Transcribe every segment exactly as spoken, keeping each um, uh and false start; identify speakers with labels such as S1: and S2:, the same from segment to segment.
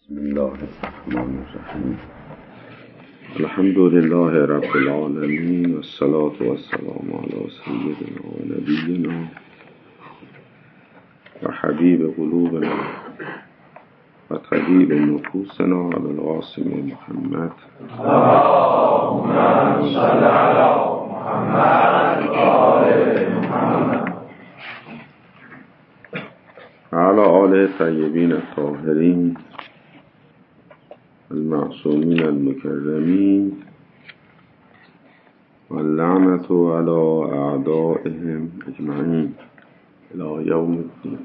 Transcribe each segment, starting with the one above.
S1: بسم الله الرحمن الرحیم. الحمد لله رب العالمین و الصلاة و السلام علی سیدنا و نبینا و حبیب قلوبنا و طبیب نفوسنا علی القاسم محمد. اللهم صل علی محمد و آل محمد و علی آل طیبین الطاهرین المعصومین المکرمین و اللعنة علی اعدائهم اجمعین الی یوم الدین.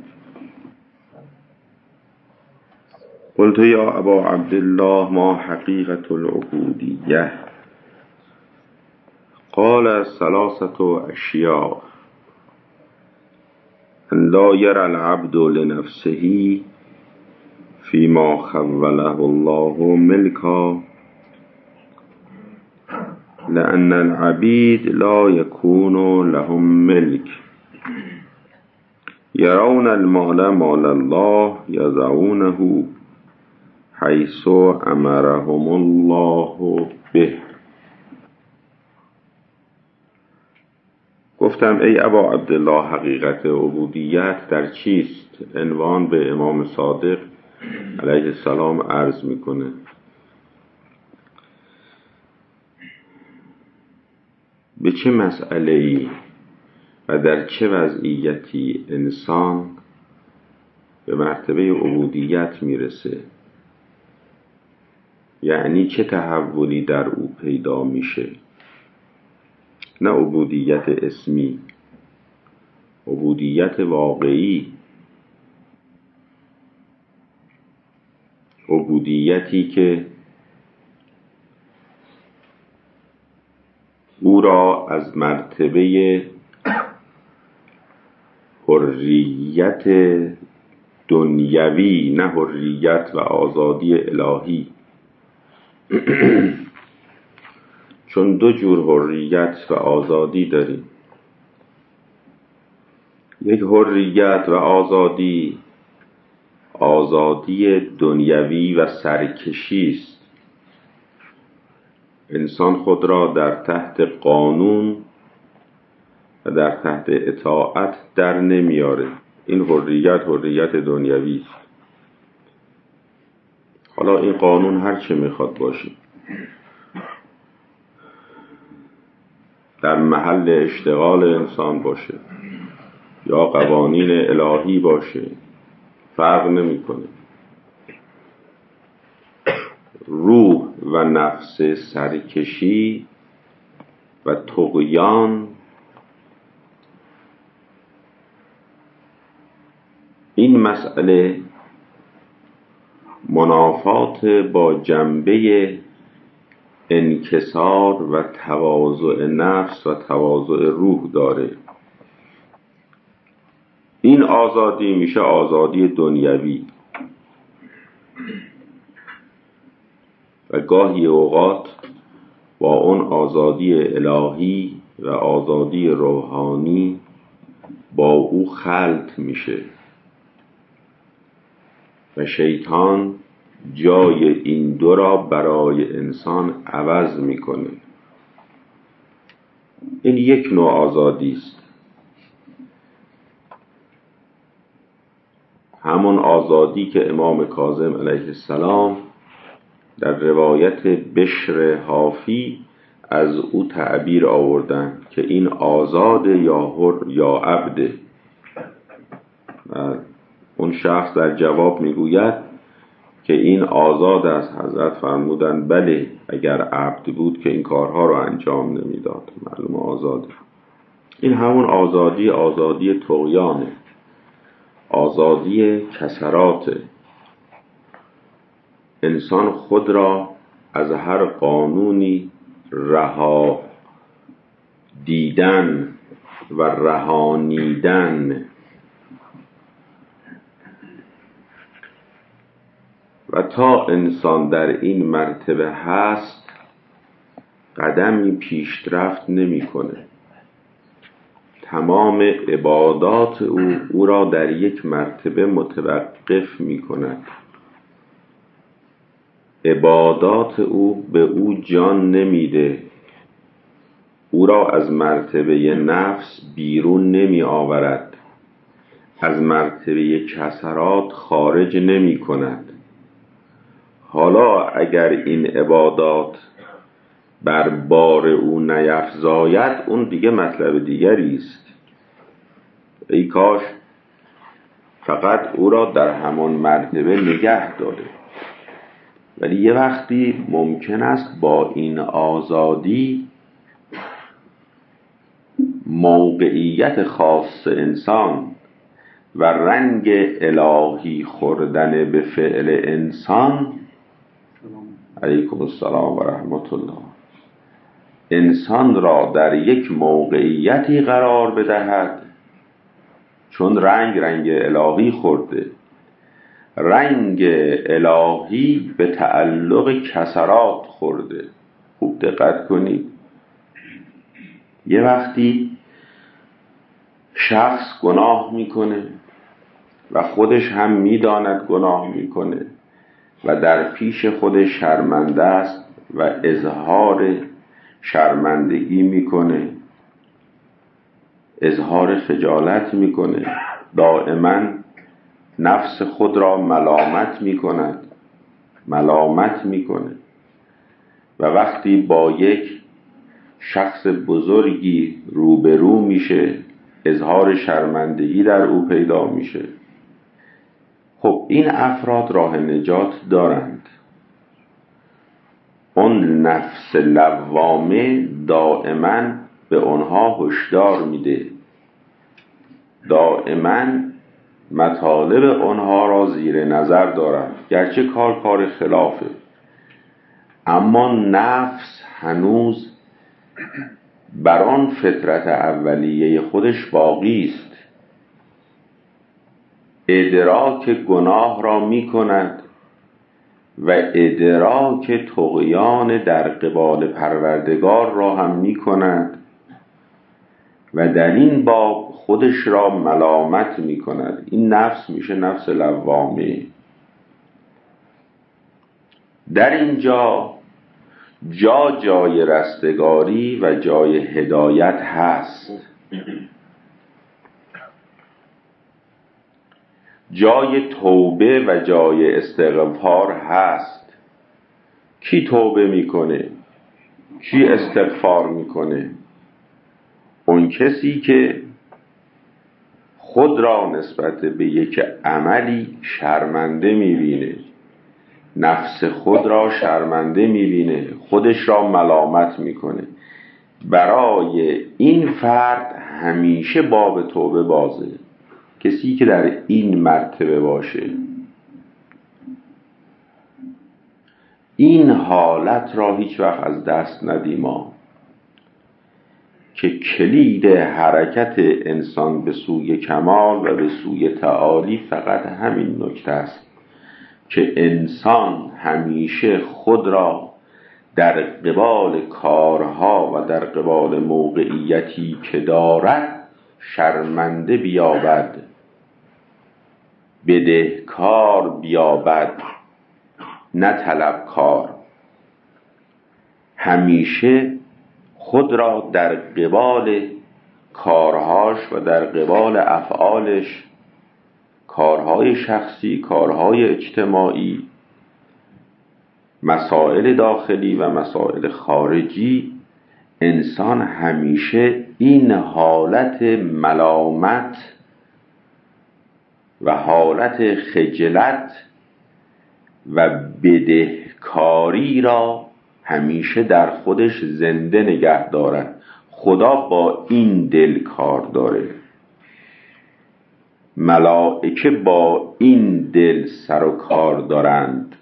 S1: قلت یا ابا عبدالله ما حقیقة العبودیة؟ قال ثلاثة اشیاء: ان لا یرى العبد لنفسه فيما خوله الله ملكا، لأن العبيد لا يكون لهم ملك، يرون المال مال الله يضعونه حيث أمرهم الله به. گفتم ای ابا عبدالله حقیقت عبودیت در چیست؟ عنوان به امام صادق علیه السلام عرض میکنه. به چه مسئله‌ای و در چه وضعیتی انسان به مرتبه عبودیت میرسه؟ یعنی چه تحولی در او پیدا میشه؟ نه عبودیت اسمی، عبودیت واقعی، عبودیتی که او را از مرتبه حریت دنیوی، نه حریت و آزادی الهی چون دو جور حریت و آزادی داریم. یک حریت و آزادی آزادی دنیوی و سرکشی است. انسان خود را در تحت قانون و در تحت اطاعت در نمیاره. این حریت حریت دنیوی است. حالا این قانون هر چه میخواد باشه، در محل اشتغال انسان باشه یا قوانین الهی باشه، فرق نمیکنه. روح و نفس سرکشی و طغیان این مسئله منافات با جنبه انکسار و تواضع نفس و تواضع روح داره. این آزادی میشه آزادی دنیوی و گاهی اوقات با اون آزادی الهی و آزادی روحانی با او خلط میشه و شیطان جای این دو را برای انسان عوض میکنه. این یک نوع آزادی است، همون آزادی که امام کاظم علیه السلام در روایت بشر حافی از او تعبیر آوردن که این آزاد یا حر یا عبد. و اون شخص در جواب میگوید که این آزاد است. حضرت فرمودن بله، اگر عبد بود که این کارها رو انجام نمیداد، معلوم آزاده. این همون آزادی آزادی طغیانه، آزادی کسرات. انسان خود را از هر قانونی رها دیدن و رهانیدن و تا انسان در این مرتبه هست قدمی پیشرفت نمی کنه. تمام عبادات او او را در یک مرتبه متوقف می کند. عبادات او به او جان نمیده، او را از مرتبه نفس بیرون نمی آورد، از مرتبه کسرات خارج نمی کند. حالا اگر این عبادات بر بار او نیفزاید، اون دیگه مطلب دیگری است. ای کاش فقط او را در همان مرتبه نگه داره. ولی یه وقتی ممکن است با این آزادی موقعیت خاص انسان و رنگ الهی خوردن به فعل انسان، علیکم السلام و رحمت الله، انسان را در یک موقعیتی قرار بدهد، چون رنگ رنگ الهی خورده. رنگ الهی به تعلق کسرات خورده. خوب دقت کنید. یه وقتی شخص گناه میکنه و خودش هم میداند گناه میکنه و در پیش خودش شرمنده است و اظهار شرمندگی میکنه، اظهار خجالت میکنه، دائما نفس خود را ملامت میکند ملامت میکنه و وقتی با یک شخص بزرگی روبرو میشه، اظهار شرمندگی در او پیدا میشه. خب این افراد راه نجات دارند. اون نفس لوامه دائما به اونها هشدار میده، دائما مطالب اونها را زیر نظر دارند، گرچه کار کار خلافه، اما نفس هنوز بر آن فطرت اولیه خودش باقی است. ادراک گناه را می کند و ادراک طغیان در قبال پروردگار را هم می کند و در این باب خودش را ملامت می کند. این نفس میشه نفس لوامه. در اینجا جا جای رستگاری و جای هدایت هست، جای توبه و جای استغفار هست. کی توبه میکنه؟ کی استغفار میکنه؟ اون کسی که خود را نسبت به یک عملی شرمنده میبینه، نفس خود را شرمنده میبینه، خودش را ملامت میکنه. برای این فرد همیشه باب توبه بازه. کسی که در این مرتبه باشه، این حالت را هیچ وقت از دست ندیم ما، که کلید حرکت انسان به سوی کمال و به سوی تعالی فقط همین نکته است که انسان همیشه خود را در قبال کارها و در قبال موقعیتی که دارد شرمنده بیابد، بدهکار بیابد، نه طلبکار. همیشه خود را در قبال کارهاش و در قبال افعالش، کارهای شخصی، کارهای اجتماعی، مسائل داخلی و مسائل خارجی، انسان همیشه این حالت ملامت و حالت خجلت و بدهکاری را همیشه در خودش زنده نگه دارد. خدا با این دل کار داره، ملائکه با این دل سر و کار دارند.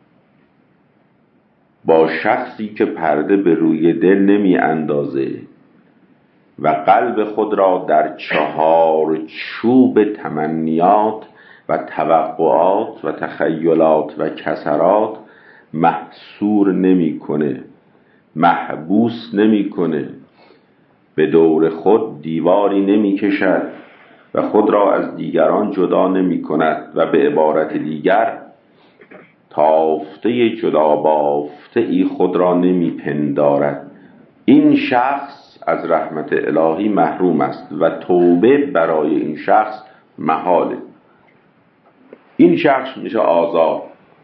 S1: با شخصی که پرده به روی دل نمی اندازه و قلب خود را در چهار چوب تمنیات و توقعات و تخیلات و کسرات محصور نمی کنه، محبوس نمی کنه، به دور خود دیواری نمی کشد و خود را از دیگران جدا نمی کند و به عبارت دیگر تافته جدا بافته ای خود را نمی پندارد. این شخص از رحمت الهی محروم است و توبه برای این شخص محاله. این شخص میشه آزاد.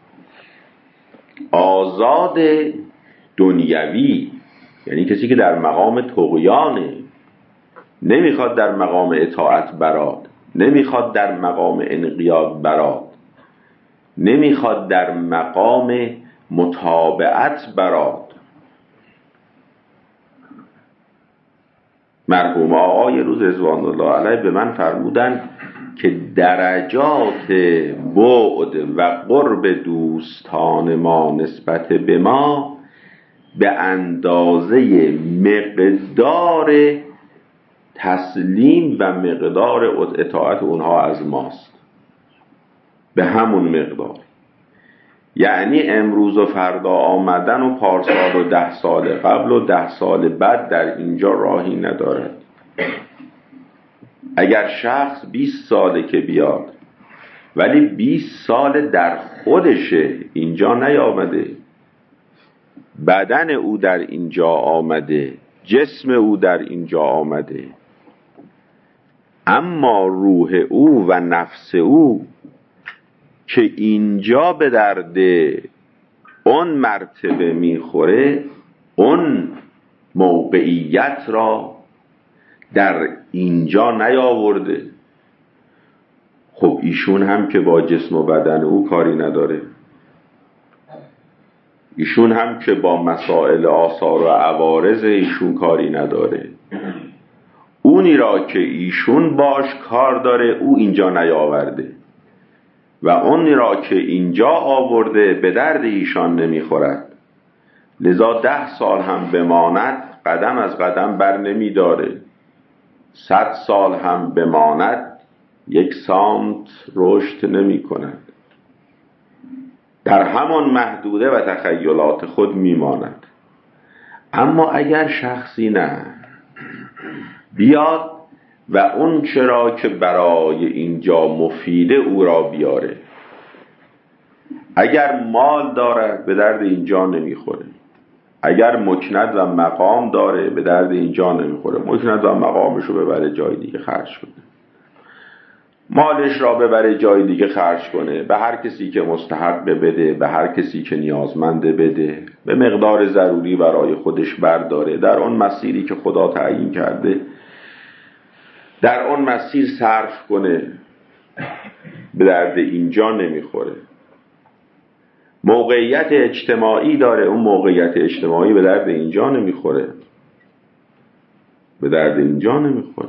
S1: آزاد دنیوی یعنی کسی که در مقام طغیانه، نمیخواد در مقام اطاعت براد، نمیخواد در مقام انقیاد براد، نمیخواد در مقام متابعت براد. مرحوم آقا یه روز رضوان الله علیه به من فرمودن که درجات بعد و قرب دوستان ما نسبت به ما به اندازه مقدار تسلیم و مقدار اطاعت اونها از ماست، به همون مقدار. یعنی امروز و فردا آمدن و پارسال و ده سال قبل و ده سال بعد در اینجا راهی ندارد. اگر شخص بیست ساله که بیاد ولی بیست سال در خودشه، اینجا نیامده، بدن او در اینجا آمده، جسم او در اینجا آمده، اما روح او و نفس او که اینجا به درد اون مرتبه میخوره، اون موقعیت را در اینجا نیاورده. خب ایشون هم که با جسم و بدن او کاری نداره، ایشون هم که با مسائل آثار و عوارض ایشون کاری نداره. اونی را که ایشون باش کار داره او اینجا نیاورده و اونی را که اینجا آورده به درد ایشان نمیخورد. لذا ده سال هم بماند قدم از قدم بر نمی داره، صد سال هم بماند یک سانت رشد نمی کند، در همان محدوده و تخیلات خود می ماند. اما اگر شخصی نه بیاد و اون چرا که برای اینجا مفیده او را بیاره، اگر مال داره به درد اینجا نمیخوره، اگر مکند و مقام داره به درد اینجا نمیخوره، مکند و مقامش رو ببره جای دیگه خرج کنه، مالش را ببره جای دیگه خرج کنه، به هر کسی که مستحق بده، به هر کسی که نیازمنده بده، به مقدار ضروری برای خودش برداره، در اون مسیری که خدا تعیین کرده در اون مسیر صرف کنه، به درد اینجا نمیخوره. موقعیت اجتماعی داره، اون موقعیت اجتماعی به درد اینجا نمیخوره، به درد اینجا نمیخوره.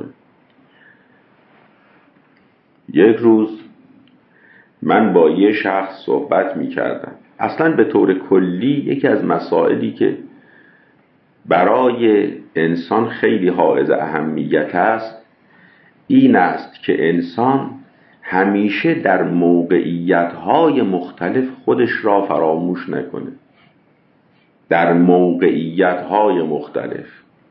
S1: یک روز من با یه شخص صحبت میکردم. اصلا به طور کلی یکی از مسائلی که برای انسان خیلی حائز اهمیت است این است که انسان همیشه در موقعیت‌های مختلف خودش را فراموش نکنه. در موقعیت‌های مختلف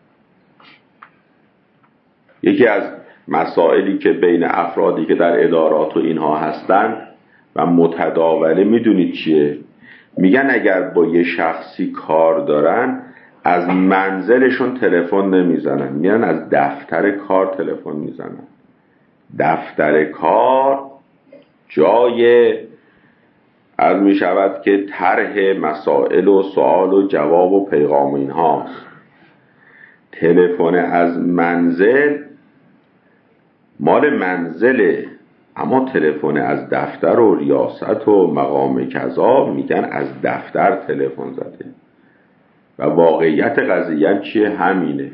S1: یکی از مسائلی که بین افرادی که در ادارات و اینها هستند و متداوله میدونید چیه؟ میگن اگر با یه شخصی کار دارن از منزلشون تلفن نمیزنن، میرن از دفتر کار تلفن میزنن. دفتر کار جای از می شود که طرح مسائل و سوال و جواب و پیغام اینهاست. تلفن از منزل مال منزله، اما تلفن از دفتر و ریاست و مقام کذا میگن از دفتر تلفن زده و واقعیت قضیه چیه؟ همینه.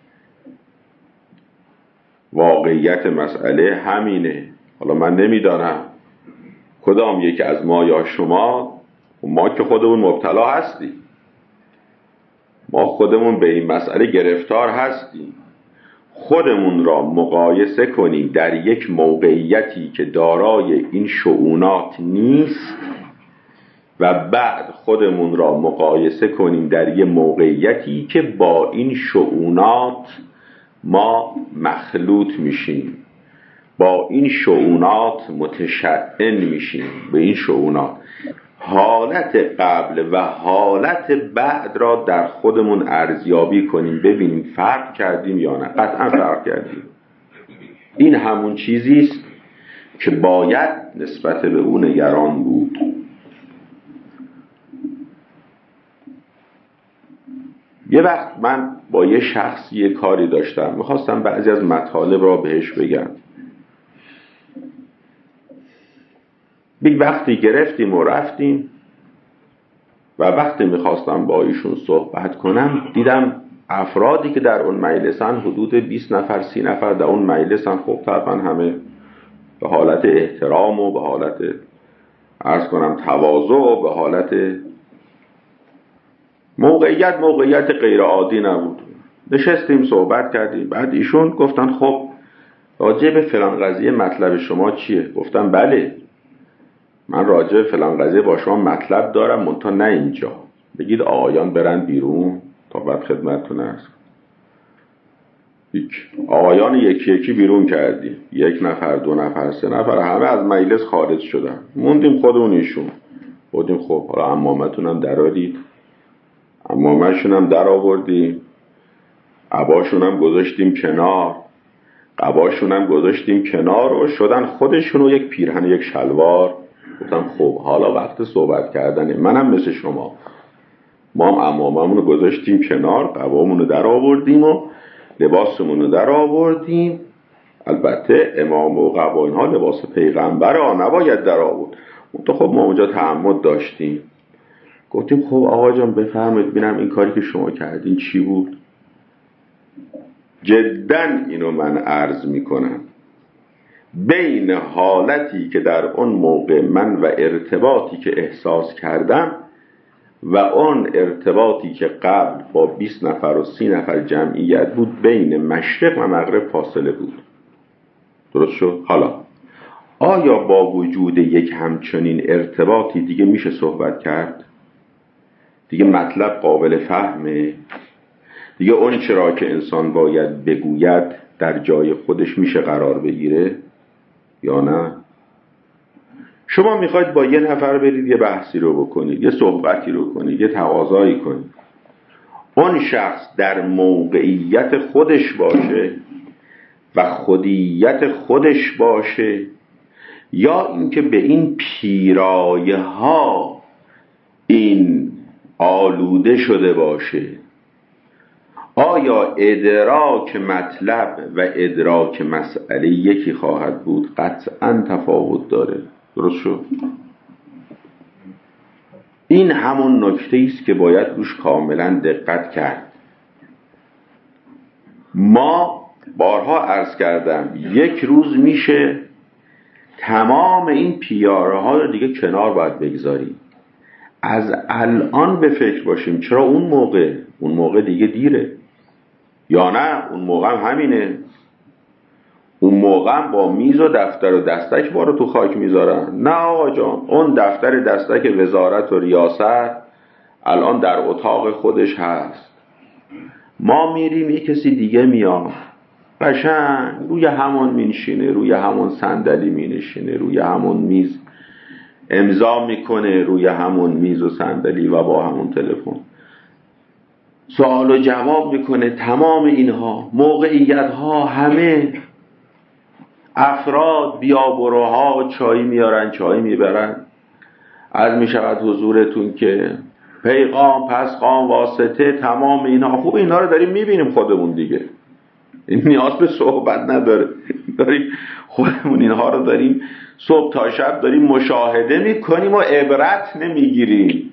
S1: واقعیت مسئله همینه. حالا من نمیدانم کدام یکی از ما یا شما، ما که خودمون مبتلا هستیم، ما خودمون به این مسئله گرفتار هستیم، خودمون را مقایسه کنیم در یک موقعیتی که دارای این شؤونات نیست و بعد خودمون را مقایسه کنیم در یک موقعیتی که با این شؤونات ما مخلوط میشیم، با این شؤونات متشعن میشیم به این شؤونات. حالت قبل و حالت بعد را در خودمون ارزیابی کنیم، ببینیم فرق کردیم یا نه. قطعا فرق کردیم. این همون چیزی است که باید نسبت به اون نگران بود. یه وقت من با یه شخص یه کاری داشتم، میخواستم بعضی از مطالب را بهش بگم. یک وقتی گرفتیم و رفتیم و وقتی میخواستم با ایشون صحبت کنم دیدم افرادی که در اون مجلسن حدود بیست نفر سی نفر در اون مجلسن. خب طبعا همه به حالت احترام و به حالت عرض کنم تواضع و به حالت موقعیت موقعیت غیر عادی نبود. نشستیم صحبت کردیم. بعد ایشون گفتن خب راجع به فلان قضیه مطلب شما چیه؟ گفتم بله من راجع به فلان قضیه با شما مطلب دارم، منتها نه اینجا، بگید آقایان برن بیرون تا بعد خدمتتون عرض کنم. آقایان یکی یکی بیرون کردیم، یک نفر دو نفر سه نفر همه از مجلس خارج شدن، موندیم خودمون ایشون. بودیم خب حالا عمامتون هم درارید، عمامه‌شون هم در آوردیم، عباشون هم گذاشتیم کنار، قباشون هم گذاشتیم کنار و شدن خودشونو یک پیرهن یک شلوار. گفتم خب حالا وقت صحبت کردنه. منم مثل شما، ما هم عماممونو گذاشتیم کنار، قبامونو در آوردیم و لباسمونو در آوردیم. البته امام و قبا اینها لباس پیغمبر ها نباید در آورد. تو خب ما اونجا تعمد داشتیم. گفتیم خب آقا جان بفرمایید ببینم این کاری که شما کردین چی بود؟ جدا اینو من عرض میکنم، بین حالتی که در اون موقع من و ارتباطی که احساس کردم و اون ارتباطی که قبل با بیست نفر و سی نفر جمعیت بود، بین مشرق و مغرب فاصله بود. درست شد؟ حالا آیا با وجود یک همچنین ارتباطی دیگه میشه صحبت کرد؟ دیگه مطلب قابل فهمه؟ دیگه اون چرا که انسان باید بگوید در جای خودش میشه قرار بگیره یا نه؟ شما میخواید با یه نفر برید یه بحثی رو بکنید، یه صحبتی رو کنید، یه تقاضایی کنید، اون شخص در موقعیت خودش باشه و خودیت خودش باشه، یا اینکه به این پیرایه ها این آلوده شده باشه؟ آیا ادراک مطلب و ادراک مسئله یکی خواهد بود؟ قطعا تفاوت داره. درست شد؟ این همون نکته است که باید روش کاملا دقت کرد. ما بارها عرض کردم یک روز میشه تمام این پیاره ها رو دیگه کنار باید بگذاریم. از الان به فکر باشیم. چرا اون موقع اون موقع دیگه دیره، یا نه اون موقع هم همینه. اون موقع هم با میز و دفتر و دستک ما رو تو خاک میذارن. نه آقا جان، اون دفتر دستک وزارت و ریاست الان در اتاق خودش هست. ما میریم یه کسی دیگه میاد قشنگ روی همون مینشینه، روی همون صندلی مینشینه، روی همون میز امضا میکنه، روی همون میز و صندلی و با همون تلفن سوال و جواب میکنه. تمام اینها موقعیت ها، همه افراد بیابروها چای میارن چای میبرن. از میشود حضورتون که پیغام پسخام واسطه تمام اینها. خوب اینا رو داریم میبینیم خودمون دیگه، این نیاز به صحبت نداره. داریم خودمون اینها رو داریم صبح تا شب داریم مشاهده میکنیم و عبرت نمیگیریم.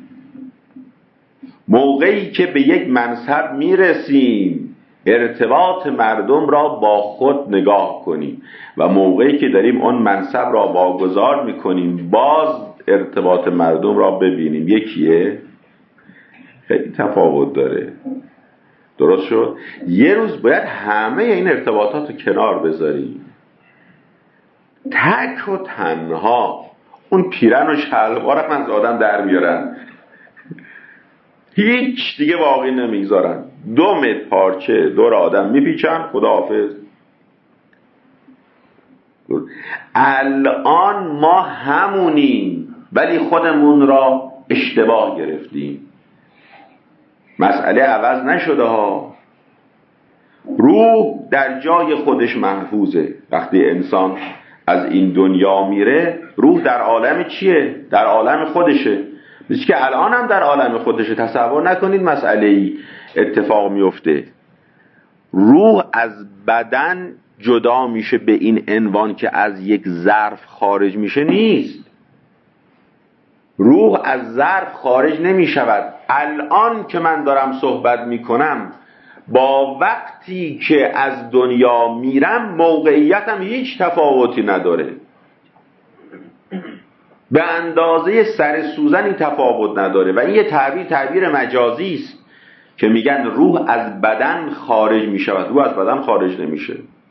S1: موقعی که به یک منصب میرسیم ارتباط مردم را با خود نگاه کنیم و موقعی که داریم اون منصب را واگذار میکنیم باز ارتباط مردم را ببینیم. یکیه؟ خیلی تفاوت داره. درست شد؟ یه روز باید همه این ارتباطات رو کنار بذاریم، تک و تنها اون پیرن و شلوارم از آدم در میارن، هیچ دیگه باقی نمیگذارن. دو متر پارچه دور آدم میپیچن، خداحافظ. الان ما همونیم. ولی خودمون را اشتباه گرفتیم. مسئله عوض نشده ها. روح در جای خودش محفوظه. وقتی انسان از این دنیا میره، روح در عالم چیه؟ در عالم خودشه. مثل که الان هم در عالم خودشه. تصور نکنید مسئله ای اتفاق میفته. روح از بدن جدا میشه به این عنوان که از یک ظرف خارج میشه نیست. روح از ظرف خارج نمیشود. الان که من دارم صحبت میکنم با وقتی که از دنیا میرم موقعیتم هیچ تفاوتی نداره. به اندازه سر سوزن این تفاوت نداره. و این یه تعبیر تعبیر مجازی است که میگن روح از بدن خارج میشود. روح از بدن خارج نمیشه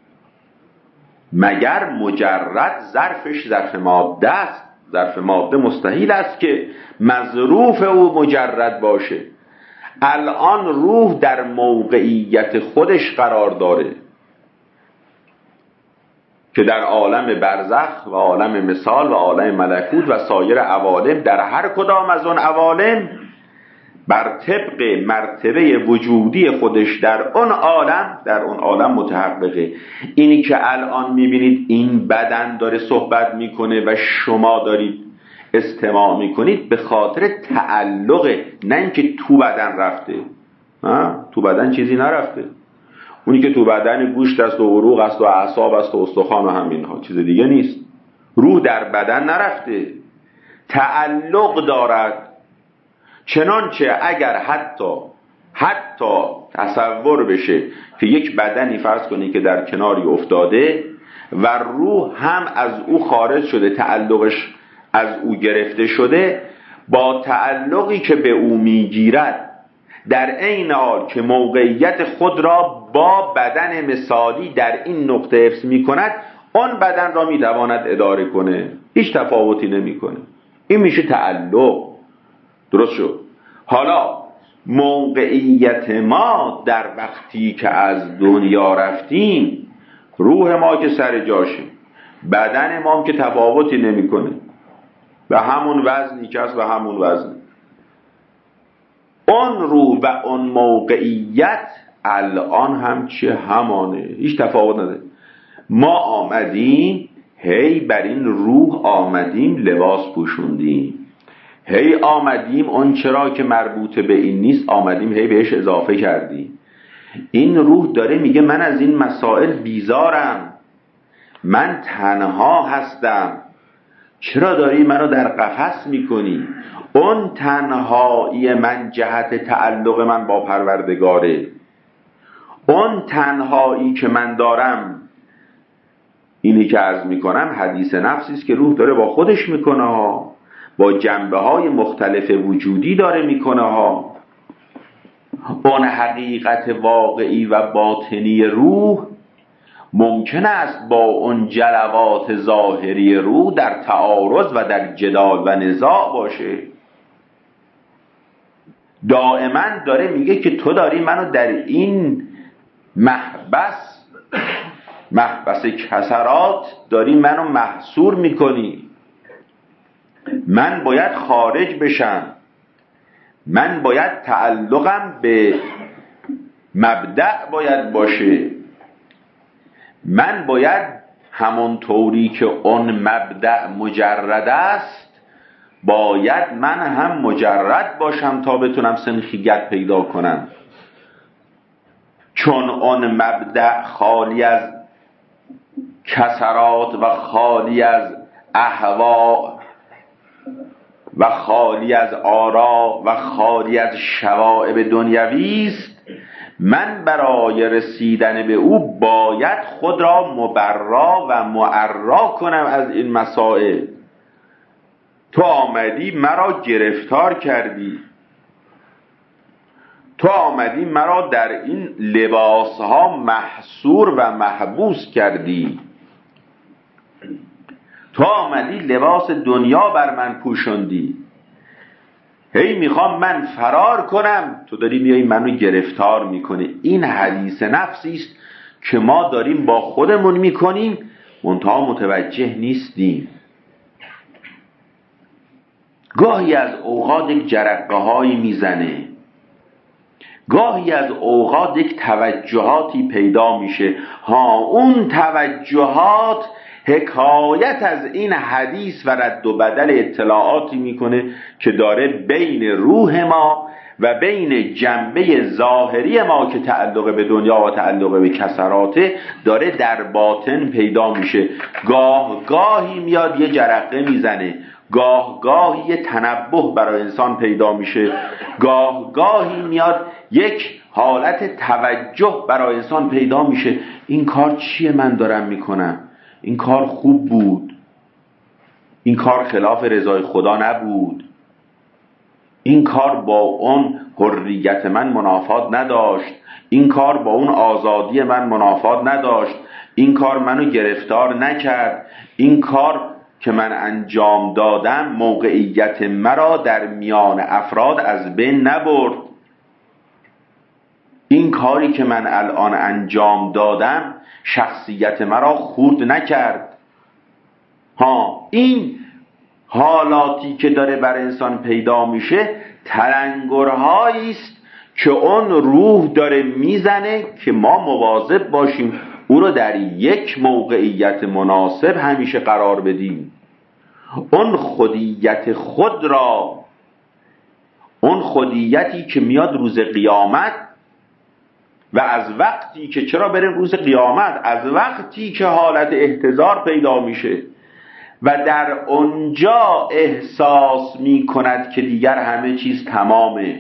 S1: مگر مجرد ظرفش ظرف ماده است. ظرف ماده مستحیل است که مظروف او مجرد باشه. الان روح در موقعیت خودش قرار داره که در عالم برزخ و عالم مثال و عالم ملکوت و سایر عوالم، در هر کدام از اون عوالم بر طبق مرتبه وجودی خودش در اون عالم در اون عالم متحققه. اینی که الان میبینید این بدن داره صحبت میکنه و شما دارید استماع میکنید به خاطر تعلقه، نه اینکه تو بدن رفته. ها؟ تو بدن چیزی نرفته. اونی که تو بدن گوشت است و عروق است و اعصاب است و استخوان و همینها، چیز دیگه نیست. روح در بدن نرفته، تعلق دارد. چنانچه اگر حتی حتی تصور بشه که یک بدنی فرض کنی که در کناری افتاده و روح هم از او خارج شده، تعلقش از او گرفته شده، با تعلقی که به او میگیرد در عین حال که موقعیت خود را با بدن مثالی در این نقطه حفظ میکند، آن بدن را میتواند اداره کنه، هیچ تفاوتی نمیکنه. این میشه تعلق. درست شد؟ حالا موقعیت ما در وقتی که از دنیا رفتیم، روح ما که سر جاشه، بدن ما هم که تفاوتی نمیکنه، به همون وزنی که هست، به همون وزن. اون روح و اون موقعیت الان هم چه همانه، هیچ تفاوت نداره. ما آمدیم هی بر این روح آمدیم لباس پوشوندیم، هی آمدیم اون چرا که مربوط به این نیست آمدیم هی بهش اضافه کردیم. این روح داره میگه من از این مسائل بیزارم، من تنها هستم. چرا داری منو در قفس میکنی؟ اون تنهایی من جهت تعلق من با پروردگاره. اون تنهایی که من دارم، اینی که عرض میکنم حدیث نفسی است که روح داره با خودش میکنه ها، با جنبه های مختلف وجودی داره میکنه ها. اون حقیقت واقعی و باطنی روح ممکن است با اون جلوات ظاهری روح در تعارض و در جدال و نزاع باشه. دائما داره میگه که تو داری منو در این محبس محبس کسرات داری منو محصور میکنی. من باید خارج بشم، من باید تعلقم به مبدأ باید باشه، من باید همون طوری که اون مبدأ مجرد است باید من هم مجرد باشم تا بتونم سنخیت پیدا کنم. چون اون مبدأ خالی از کسرات و خالی از اهوا و خالی از آرا و خالی از شوائب دنیوی است، من برای رسیدن به او باید خود را مبرا و معرا کنم از این مسائل. تو آمدی مرا گرفتار کردی، تو آمدی مرا در این لباس ها محصور و محبوس کردی، تو آمدی لباس دنیا بر من پوشوندی، هی میخوام من فرار کنم، تو داری میای منو گرفتار میکنی. این حدیث نفسی است که ما داریم با خودمون میکنیم، منتها متوجه نیستیم. گاهی از اوقات یک جرقه هایی میزنه، گاهی از اوقات یک توجهاتی پیدا میشه. ها، اون توجهات حکایت از این حدیث و رد و بدل اطلاعاتی میکنه که داره بین روح ما و بین جنبه ظاهری ما که تعلق به دنیا و تعلق به کسراته داره در باطن پیدا میشه. گاه گاهی میاد یه جرقه میزنه، گاه گاهی یه تنبه برای انسان پیدا میشه، گاه گاهی میاد یک حالت توجه برای انسان پیدا میشه. این کار چیه من دارم میکنم؟ این کار خوب بود، این کار خلاف رضای خدا نبود، این کار با اون حریت من منافات نداشت، این کار با اون آزادی من منافات نداشت، این کار منو گرفتار نکرد، این کار که من انجام دادم موقعیت مرا در میان افراد از بین نبرد، این کاری که من الان انجام دادم شخصیت مرا خورد نکرد. ها، این حالاتی که داره بر انسان پیدا میشه تلنگرهایی است که اون روح داره میزنه که ما مواظب باشیم او رو در یک موقعیت مناسب همیشه قرار بدیم. اون خودیت خود را، اون خودیتی که میاد روز قیامت و از وقتی که، چرا بریم روز قیامت؟ از وقتی که حالت احتضار پیدا میشه و در اونجا احساس می کند که دیگر همه چیز تمامه،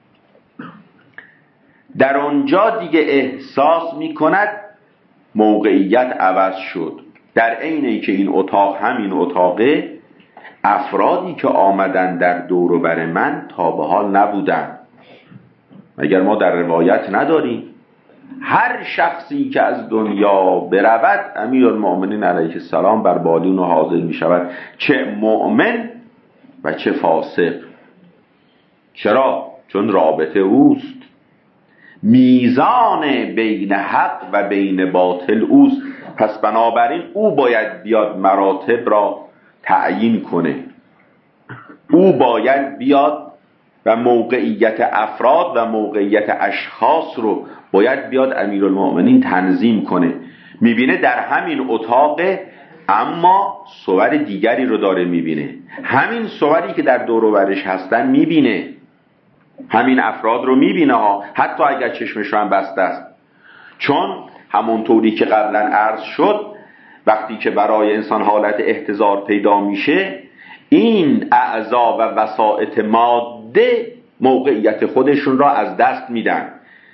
S1: در اونجا دیگه احساس می کند موقعیت عوض شد. در عین که این اتاق همین اتاقه، افرادی که آمدن در دور و بر من تا به حال نبودن. مگر ما در روایت نداریم هر شخصی که از دنیا برود امیرالمؤمنین علیه السلام بر بالین و حاضر می شود، چه مؤمن و چه فاسق. چرا؟ چون رابطه اوست، میزان بین حق و بین باطل اوست. پس بنابراین او باید بیاد مراتب را تعیین کنه، او باید بیاد و موقعیت افراد و موقعیت اشخاص رو باید بیاد امیرالمؤمنین تنظیم کنه. میبینه در همین اتاق اما صور دیگری رو داره میبینه، همین صوری که در دور و برش هستن میبینه، همین افراد رو میبینه ها، حتی اگر چشمش رو هم بسته است. چون همونطوری که قبلا عرض شد وقتی که برای انسان حالت احتضار پیدا میشه، این اعضا و وسائط ماده موقعیت خودشون را از دست میدن،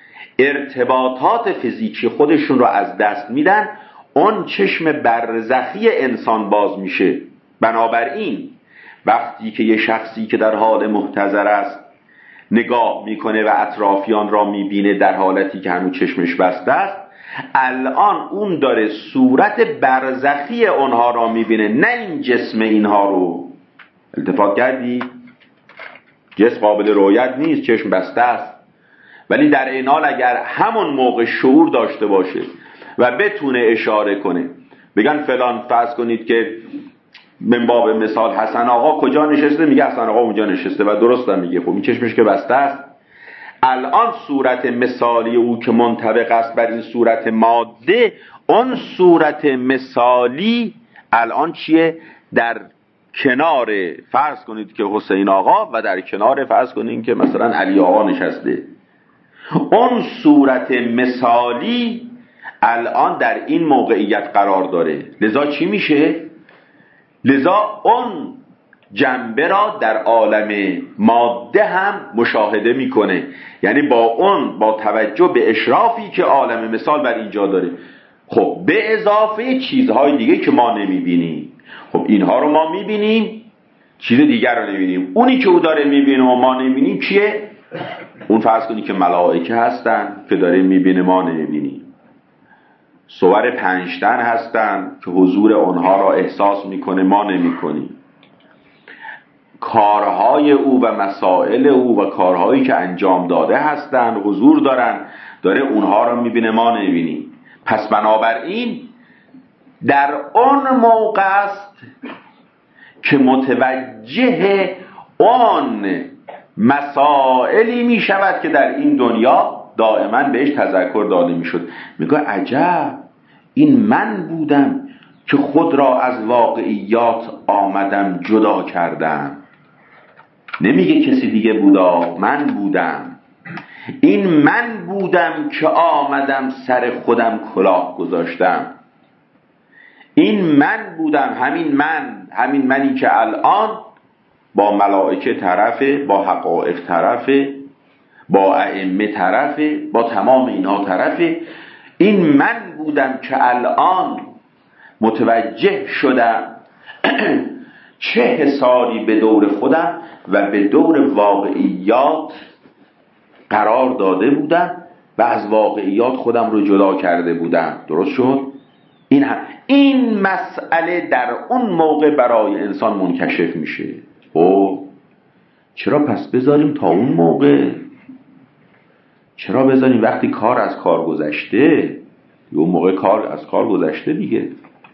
S1: ارتباطات فیزیکی خودشون را از دست میدن، اون چشم برزخی انسان باز میشه. بنابراین وقتی که یه شخصی که در حال محتضر است نگاه میکنه و اطرافیان را میبینه در حالتی که هنوز چشمش بسته است، الان اون داره صورت برزخی اونها را میبینه، نه این جسم اینها رو. التفات کردی؟ جسم قابل رؤیت نیست، چشم بسته است، ولی در این حال اگر همون موقع شعور داشته باشه و بتونه اشاره کنه، بگن فلان، فرض کنید که من باب مثال حسن آقا کجا نشسته، میگه حسن آقا اونجا نشسته و درست هم میگه، خب این چشمش که بسته است. الان صورت مثالی او که منطبق است بر این صورت ماده، اون صورت مثالی الان چیه؟ در کنار فرض کنید که حسین آقا و در کنار فرض کنید که مثلا علی آقا نشسته، اون صورت مثالی الان در این موقعیت قرار داره. لذا چی میشه؟ لذا اون جنبه را در عالم ماده هم مشاهده میکنه، یعنی با اون با توجه به اشرافی که عالم مثال بر اینجا داره. خب به اضافه چیزهای دیگه که ما نمیبینیم، خب اینها رو ما میبینیم، چیز دیگر رو نمیبینیم. اونی که او داره میبینه و ما نمیبینیم چیه؟ اون فرض کنی که ملائکه هستن که داره میبینه ما نمیبینیم، صور پنجتن هستن که حضور اونها را احساس میکنه ما نمیکنیم، کارهای او و مسائل او و کارهایی که انجام داده هستن حضور دارن، داره اونها را میبینه ما نمیبینیم. پس بنابراین در اون موقع است که متوجه اون مسائلی می شود که در این دنیا دائما بهش تذکر داده می شد. میگه عجب، این من بودم که خود را از واقعیات آمدم جدا کردم. نمیگه کسی دیگه بودا، من بودم. این من بودم که آمدم سر خودم کلاه گذاشتم. این من بودم، همین من، همین منی که الان با ملائکه طرفه، با حقائق طرفه، با ائمه طرفه، با تمام اینا طرفه. این من بودم که الان متوجه شدم چه حساری به دور خودم و به دور واقعیات قرار داده بودم و از واقعیات خودم رو جدا کرده بودم. درست شد؟ این هم این مسئله در اون موقع برای انسان منکشف میشه. او چرا پس بذاریم تا اون موقع؟ چرا بذاریم وقتی کار از کار گذشته؟ اون موقع کار از کار گذشته دیگه.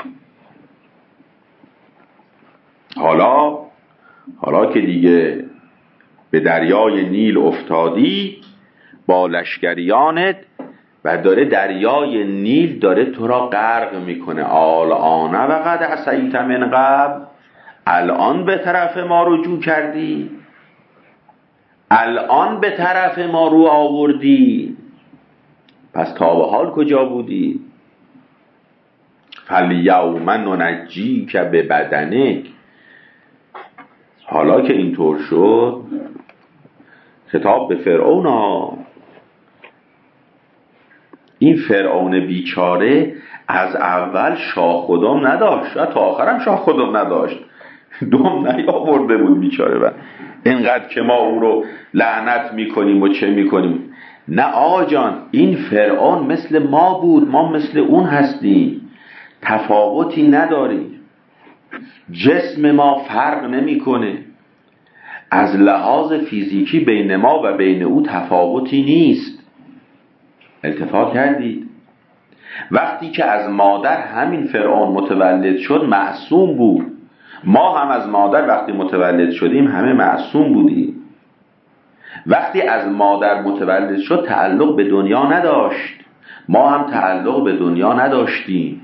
S1: حالا حالا که دیگه به دریای نیل افتادی با لشکریانت و داره دریای نیل داره تو را غرق میکنه. آلان و قد عصیت من قبل، الان به طرف ما رجوع کردی، الان به طرف ما رو آوردی، پس تا به حال کجا بودی؟ فالیوم ننجیک ببدنک. حالا که اینطور شد، خطاب به فرعون ها، این فرعون بیچاره از اول شاه خودم نداشت و تا آخرم شاه خودم نداشت، دوم نیاورده بود بیچاره. و اینقدر که ما او رو لعنت میکنیم و چه میکنیم. نه آقا جان، این فرعون مثل ما بود، ما مثل اون هستیم، تفاوتی نداریم، جسم ما فرق نمیکنه، از لحاظ فیزیکی بین ما و بین او تفاوتی نیست. التفات کردید؟ وقتی که از مادر همین فرعون متولد شد معصوم بود. ما هم از مادر وقتی متولد شدیم همه معصوم بودیم. وقتی از مادر متولد شد تعلق به دنیا نداشت، ما هم تعلق به دنیا نداشتیم.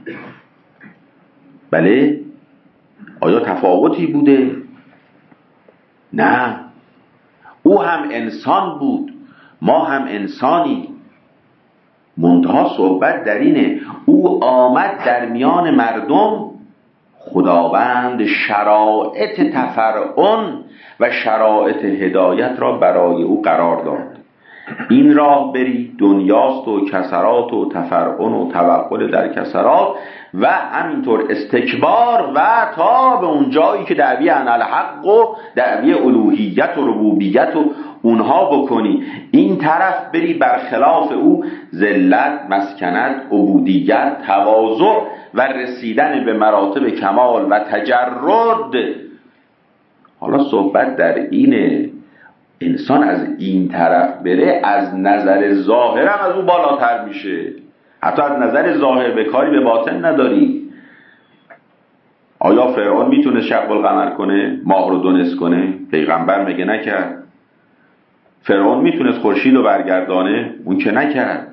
S1: بله؟ آیا تفاوتی بوده؟ نه، او هم انسان بود، ما هم انسانی. منتها صحبت در اینه او آمد در میان مردم، خداوند شرایط تفرعن و شرایط هدایت را برای او قرار داد. این راه بری، دنیاست و کسرات و تفرعن و توقل در کسرات و همینطور استکبار و تا به اون جایی که دعوی انالحق و دعوی الوهیت و ربوبیت و اونها بکنی. این طرف بری برخلاف او، ذلت، مسکنت، عبودیت، تواضع و رسیدن به مراتب کمال و تجرد. حالا صحبت در اینه انسان از این طرف بره، از نظر ظاهر هم از اون بالاتر میشه. حتی از نظر ظاهر به کاری به باطن نداری. آیا فرعون میتونه شق القمر کنه، ماه رو دونست کنه؟ پیغمبر مگه نکرد؟ فرعون میتونست خورشید رو برگردانه؟ اون که نکرد.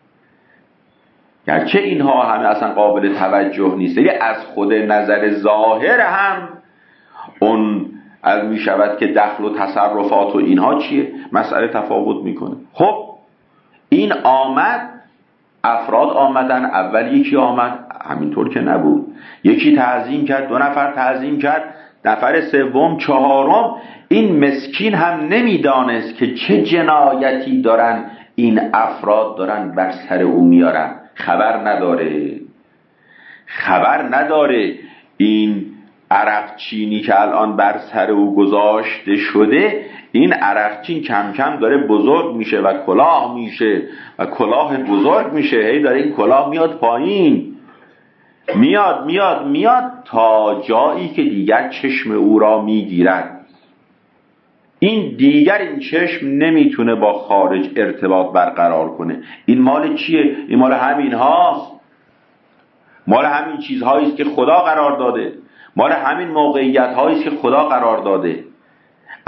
S1: گرچه اینها همه اصلا قابل توجه نیست، از خود نظر ظاهر هم اون از می شود که دخل و تصرفات و اینها چیه؟ مسئله تفاوت میکنه. خب این آمد، افراد آمدن، اول یکی آمد، همینطور که نبود، یکی تعظیم کرد، دو نفر تعظیم کرد، نفر سوم، چهارم. این مسکین هم نمیدانست که چه جنایتی دارن این افراد دارن بر سر او میارن. خبر نداره، خبر نداره این عرق چینی که الان بر سر او گذاشته شده، این عرق چین کم کم داره بزرگ میشه و کلاه میشه و کلاه بزرگ میشه. هی داره این کلاه میاد پایین، میاد میاد میاد تا جایی که دیگر چشم او را میگیرد. این دیگر این چشم نمیتونه با خارج ارتباط برقرار کنه. این مال چیه؟ این مال همین هاست، مال همین چیزهایی است که خدا قرار داده، مال همین موقعیت هایی است که خدا قرار داده.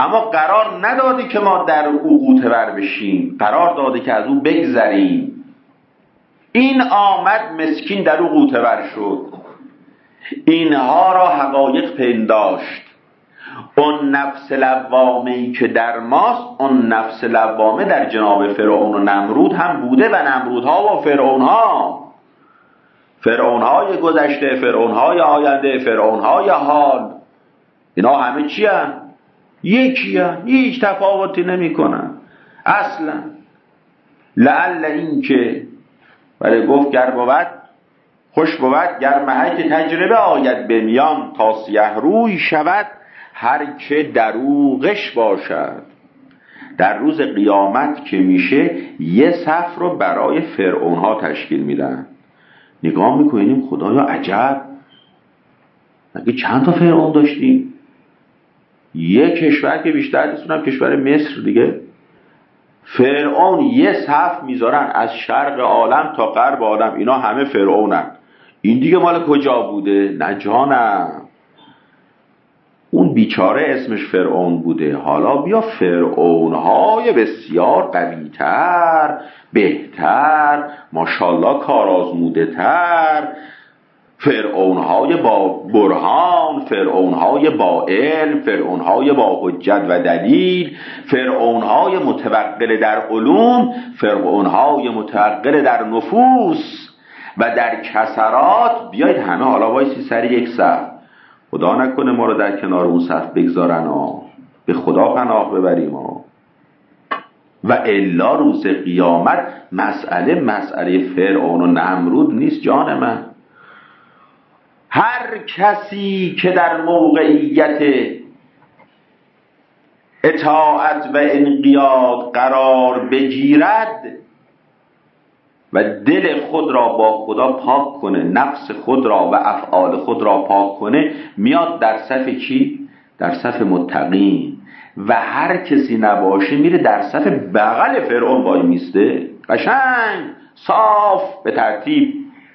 S1: اما قرار ندادی که ما در او غوطه ور بشیم، قرار داده که از او بگذریم. این آمد مسکین در او غوطه ور شد، اینها را حقایق پنداشت. اون نفس لوامه‌ای که در ماست، اون نفس لوامه در جناب فرعون و نمرود هم بوده و نمرودها و فرعونها، فرعونهای گذشته، فرعونهای آینده، فرعونهای حال، اینا همه چی هن؟ یکی هن، هیچ تفاوتی نمی کنن اصلا. لعل این که ولی گفت گر بود خوش بود، گر محک تجربه آید به میان، تا سیه روی شود هر که دروغش باشد. در روز قیامت که میشه یه صف رو برای فرعون ها تشکیل میدن. نگاه میکنیم خدایا عجب، مگه چند تا فرعون داشتیم؟ یه کشور که بیشتر نیستونم کشور مصر دیگه. فرعون یه صف میذارن از شرق عالم تا غرب عالم، اینا همه فرعونن. این دیگه مال کجا بوده؟ نه جانم، اون بیچاره اسمش فرعون بوده. حالا بیا فرعونهای بسیار قوی‌تر، بهتر، ماشاءالله کارآزموده تر، فرعونهای با برهان، فرعونهای با علم، فرعونهای با حجت و دلیل، فرعونهای متوغل در علوم، فرعونهای متوغل در نفوس و در کسرات. بیایید همه حالا وایسی سر یک صف، خدا نکنه ما رو در کنار اون صف بگذارن ها، به خدا پناه ببریم ها. و الا روز قیامت مسئله مسئله فرعون و نمرود نیست جان من. هر کسی که در موقعیت اطاعت و انقیاد قرار بگیرد و دل خود را با خدا پاک کنه، نفس خود را و افعال خود را پاک کنه، میاد در صف کی؟ در صف متقین. و هر کسی نباشه میره در صف بغل فرعون وای میسته، قشنگ صاف به ترتیب.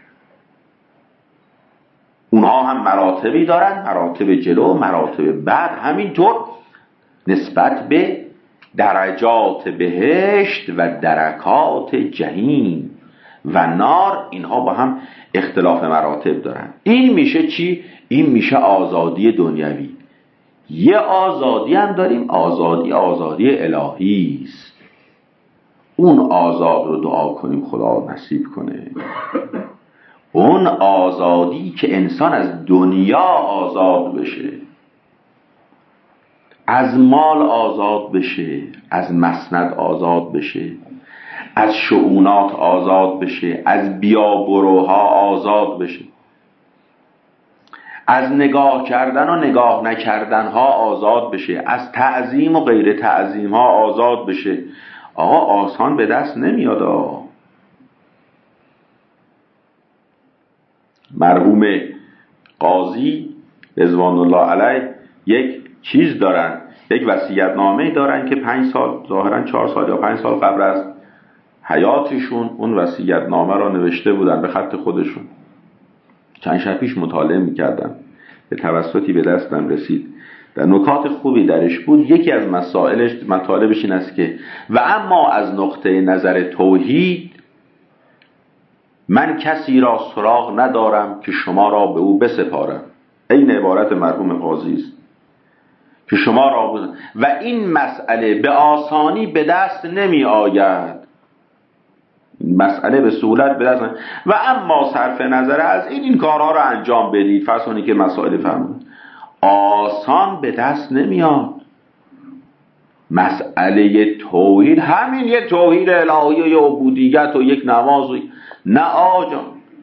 S1: اونها هم مراتبی دارن، مراتب جلو، مراتب بعد، همینطور نسبت به درجات بهشت و درکات جهنم و نار، اینها با هم اختلاف مراتب دارن. این میشه چی؟ این میشه آزادی دنیوی. یه آزادی هم داریم، آزادی آزادی الهی است. اون آزاد رو دعا کنیم خدا نصیب کنه. اون آزادی که انسان از دنیا آزاد بشه، از مال آزاد بشه، از مسند آزاد بشه، از شؤونات آزاد بشه، از بیابروها آزاد بشه، از نگاه کردن و نگاه نکردن ها آزاد بشه، از تعظیم و غیر تعظیم ها آزاد بشه. آقا آسان به دست نمیاد. آقا مرحوم قاضی رضوان الله علیه یک چیز دارن، یک وصیت‌نامه دارن که پنج سال، ظاهرا چهار سال یا پنج سال قبل از حیاتشون اون وصیت‌نامه را نوشته بودن به خط خودشون. چند شب پیش مطالعه می‌کردم، به توسطی به دستم رسید. در نکات خوبی درش بود. یکی از مسائلش مطالبش این است که و اما از نقطه نظر توحید من کسی را سراغ ندارم که شما را به او بسپارم. این عبارت مرحوم قاضی است که شما را بزن. و این مسئله به آسانی به دست نمی آید، مسئله به سهولت به دست نمی. و اما صرف نظر از این این کارها را انجام بدید، فرض کنید که مسائل فرمود آسان به دست نمیاد. مسئله توحید همین یک توحید الهی و عبودیت و یک نماز و نه آجا.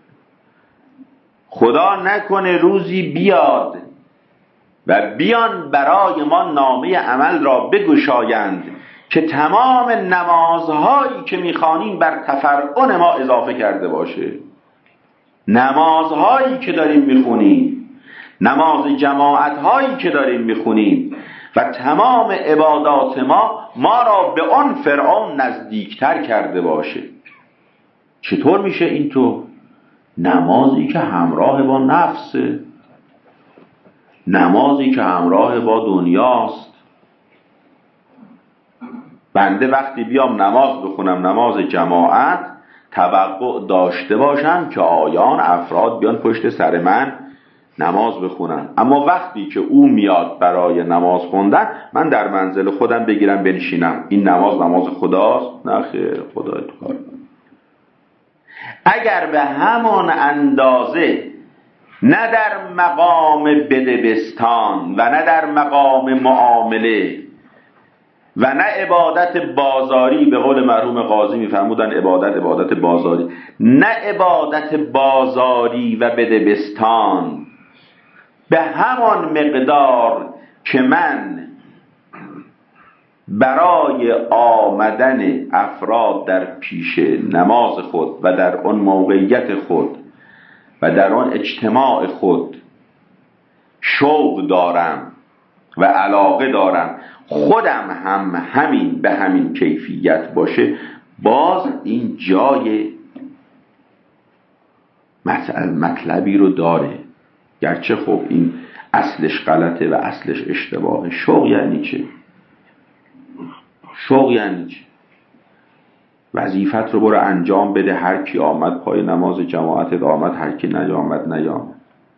S1: خدا نکنه روزی بیاد و بیان برای ما نامه عمل را بگشایند که تمام نمازهایی که میخوانیم بر تفرعن ما اضافه کرده باشه. نمازهایی که داریم میخونیم، نماز جماعتهایی که داریم میخونیم و تمام عبادات ما ما را به آن فرعون نزدیکتر کرده باشه. چطور میشه این تو؟ نمازی که همراه با نفسه، نمازی که همراه با دنیاست، بنده وقتی بیام نماز بخونم، نماز جماعت، توقع داشته باشم که آیان افراد بیان پشت سر من نماز بخونن. اما وقتی که او میاد برای نماز خوندن، من در منزل خودم بگیرم بنشینم، این نماز نماز خداست؟ نه خیر، خدای تو کار. اگر به همان اندازه نه در مقام بدبستان و نه در مقام معامله و نه عبادت بازاری، به قول مرحوم قاضی میفرمودن عبادت عبادت بازاری، نه عبادت بازاری و بدبستان، به همان مقدار که من برای آمدن افراد در پیش نماز خود و در آن موقعیت خود و در آن اجتماع خود شوق دارم و علاقه دارم، خودم هم همین به همین کیفیت باشه، باز این جای مطلبی رو داره. گرچه خب این اصلش غلطه و اصلش اشتباهه. شوق یعنی چه؟ شوق یعنی چه؟ وظیفت رو برو انجام بده، هر کی آمد پای نماز جماعت آمد، هر کی نیامد نیامد،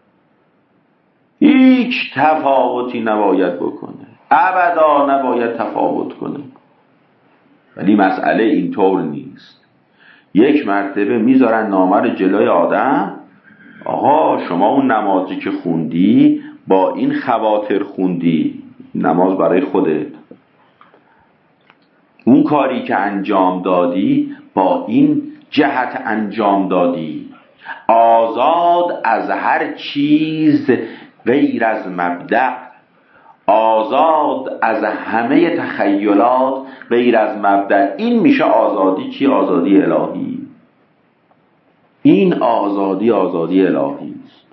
S1: هیچ تفاوتی نباید بکنه، ابدا نباید تفاوت کنه. ولی مسئله اینطور نیست. یک مرتبه میذارن نامه رو جلوی آدم، آقا شما اون نمازی که خوندی با این خواطر خوندی، نماز برای خودت، اون کاری که انجام دادی با این جهت انجام دادی، آزاد از هر چیز غیر از مبدأ، آزاد از همه تخیلات غیر از مبدأ. این میشه آزادی. چی؟ آزادی الهی. این آزادی آزادی الهی است.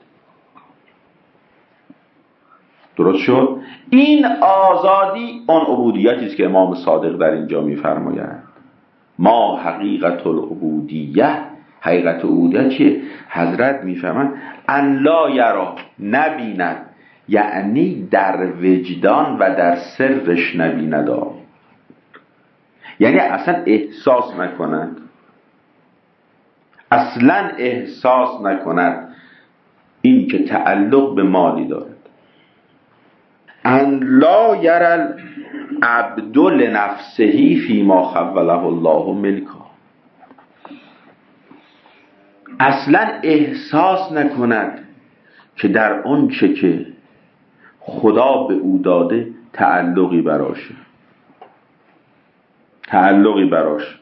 S1: درست شد؟ این آزادی اون عبودیتی است که امام صادق در اینجا میفرمایند. ما حقیقت العبودیه، حقیقت عبودیت چیه؟ حضرت میفهمن ان لا یرا، نبیند، یعنی در وجدان و در سرش نبیند، یعنی اصلا احساس نکند، اصلا احساس نکند این که تعلق به مالی دارد. ان لا یرا العبد لنفسه فیما خوله الله ملکا، اصلا احساس نکند که در اون چه که خدا به او داده تعلقی براشه، تعلقی براش.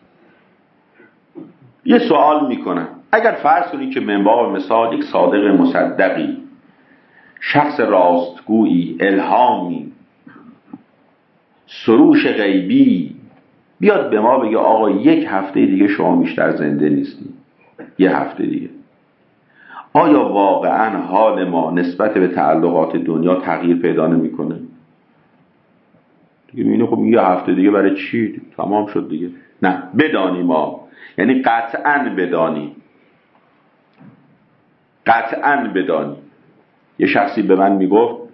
S1: یه سوال میکنم، اگر فرض کنید که من باب مثال یک صادق مصدقی، شخص راستگویی، الهامی، سروش غیبی بیاد به ما بگه آقا یک هفته دیگه شما بیشتر زنده نیستی، یه هفته دیگه، آیا واقعا حال ما نسبت به تعلقات دنیا تغییر پیدا نمیکنه؟ دیگه میبینه خب یه هفته دیگه برای چی؟ تمام شد دیگه. نه، بدانی ما، یعنی قطعاً بدانی، قطعاً بدانی. یه شخصی به من میگفت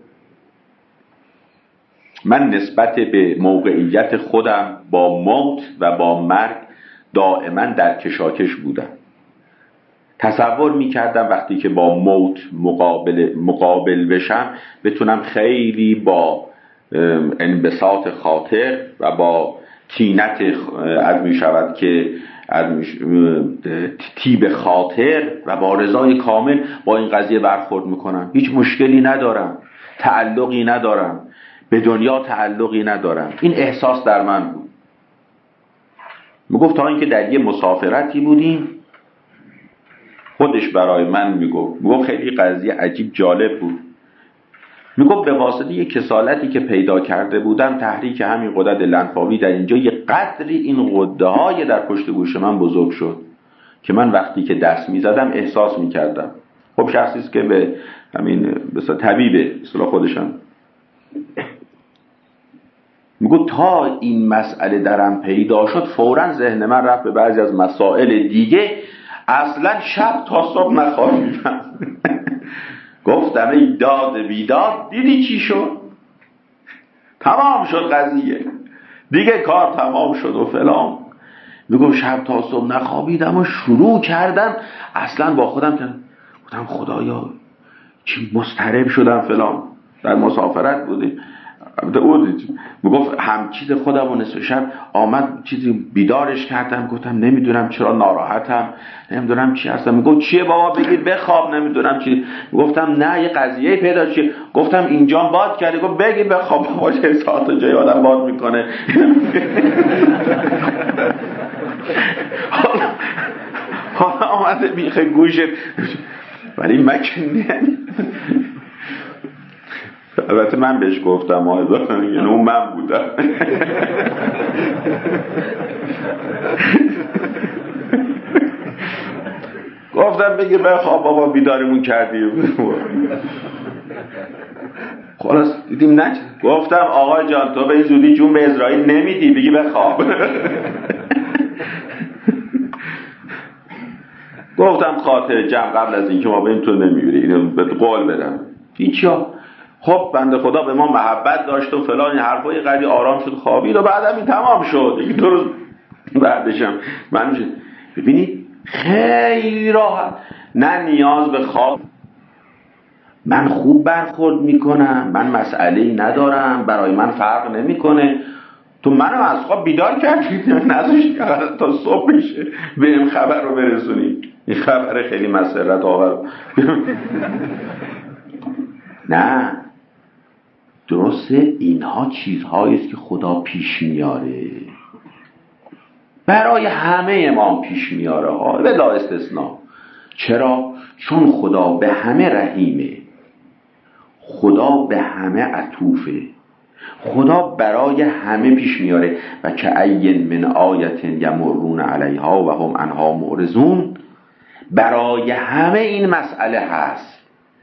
S1: من نسبت به موقعیت خودم با موت و با مرگ دائما در کشاکش بودم. تصور میکردم وقتی که با موت مقابل, مقابل بشم بتونم خیلی با انبساط خاطر و با تینت از میشود که تیب خاطر و با رضای کامل با این قضیه برخورد میکنم. هیچ مشکلی ندارم، تعلقی ندارم، به دنیا تعلقی ندارم. این احساس در من بود. میگفت تا اینکه در یه مسافرتی بودیم، خودش برای من میگفت میگفت خیلی قضیه عجیب جالب بود. میگفت به واسطه یک کسالتی که پیدا کرده بودم، تحریک همین غدد لنفاوی در اینجا یه قدری این غده های در پشت گوش من بزرگ شد که من وقتی که دست میزدم احساس میکردم. خب شخصی است که به همین بسیار طبیبه اصطلاح خودشم. میگو تا این مسئله درم پیدا شد فوراً ذهن من رفت به بعضی از مسائل دیگه، اصلا شب تا صبح نخوابیدم. گفتم ای داد بیداد، دیدی چی شد؟ تمام شد قضیه. دیگه کار تمام شد و فلان. میگم شب تا صبح نخوابیدم و شروع کردم اصلا با خودم کردم، گفتم خدایا چی مضطرب شدم فلان. در مسافرت بودیم، میگفت هم چیز خودم و نصف شب آمد چیزی بیدارش کردم، گفتم نمیدونم چرا ناراحتم، نمیدونم چی هستم. میگفت چیه بابا بگید بخواب، نمیدونم چی. گفتم نه یه قضیه پیدا چی. گفتم اینجا باد کرده. گفت بگید بخواب بابا، چه ساعت جای آدم باد میکنه. حالا آمده بیخ گوشت، ولی مکنه. البته من بهش گفتم آیدارم، یعنی اون من بودم. گفتم بگی بخواب بابا بیداریمون کردی. خلاص دیدیم نه. گفتم آقای جان تو به این زودی جون به اسرائیل نمیدی، بگی بخواب. گفتم خاطر جمع قبل از اینکه ما بریم تو نمیبری، اینو به قول بدم هیچا. خب بنده خدا به ما محبت داشت و فلان این حرفای قدی، آرام شد خوابید و بعدم این تمام شد. یک دو روز بعدشم من میشه ببینید خیلی راحت، نه نیاز به خواب، من خوب برخورد میکنم، من مسئله‌ای ندارم، برای من فرق نمیکنه. تو منم از خواب بیدار کردی، نذاشتی تا صبح میشه بهم خبر رو برسونی. این خبر خیلی مسرت آور. نه درسته، اینها چیزهایی است که خدا پیش میاره، برای همه ما پیش میاره ها، بلا استثناء. چرا؟ چون خدا به همه رحیمه، خدا به همه عطوفه، خدا برای همه پیش میاره. و که این من آیت یمرون علیها و هم عنها معرضون، برای همه این مسئله هست.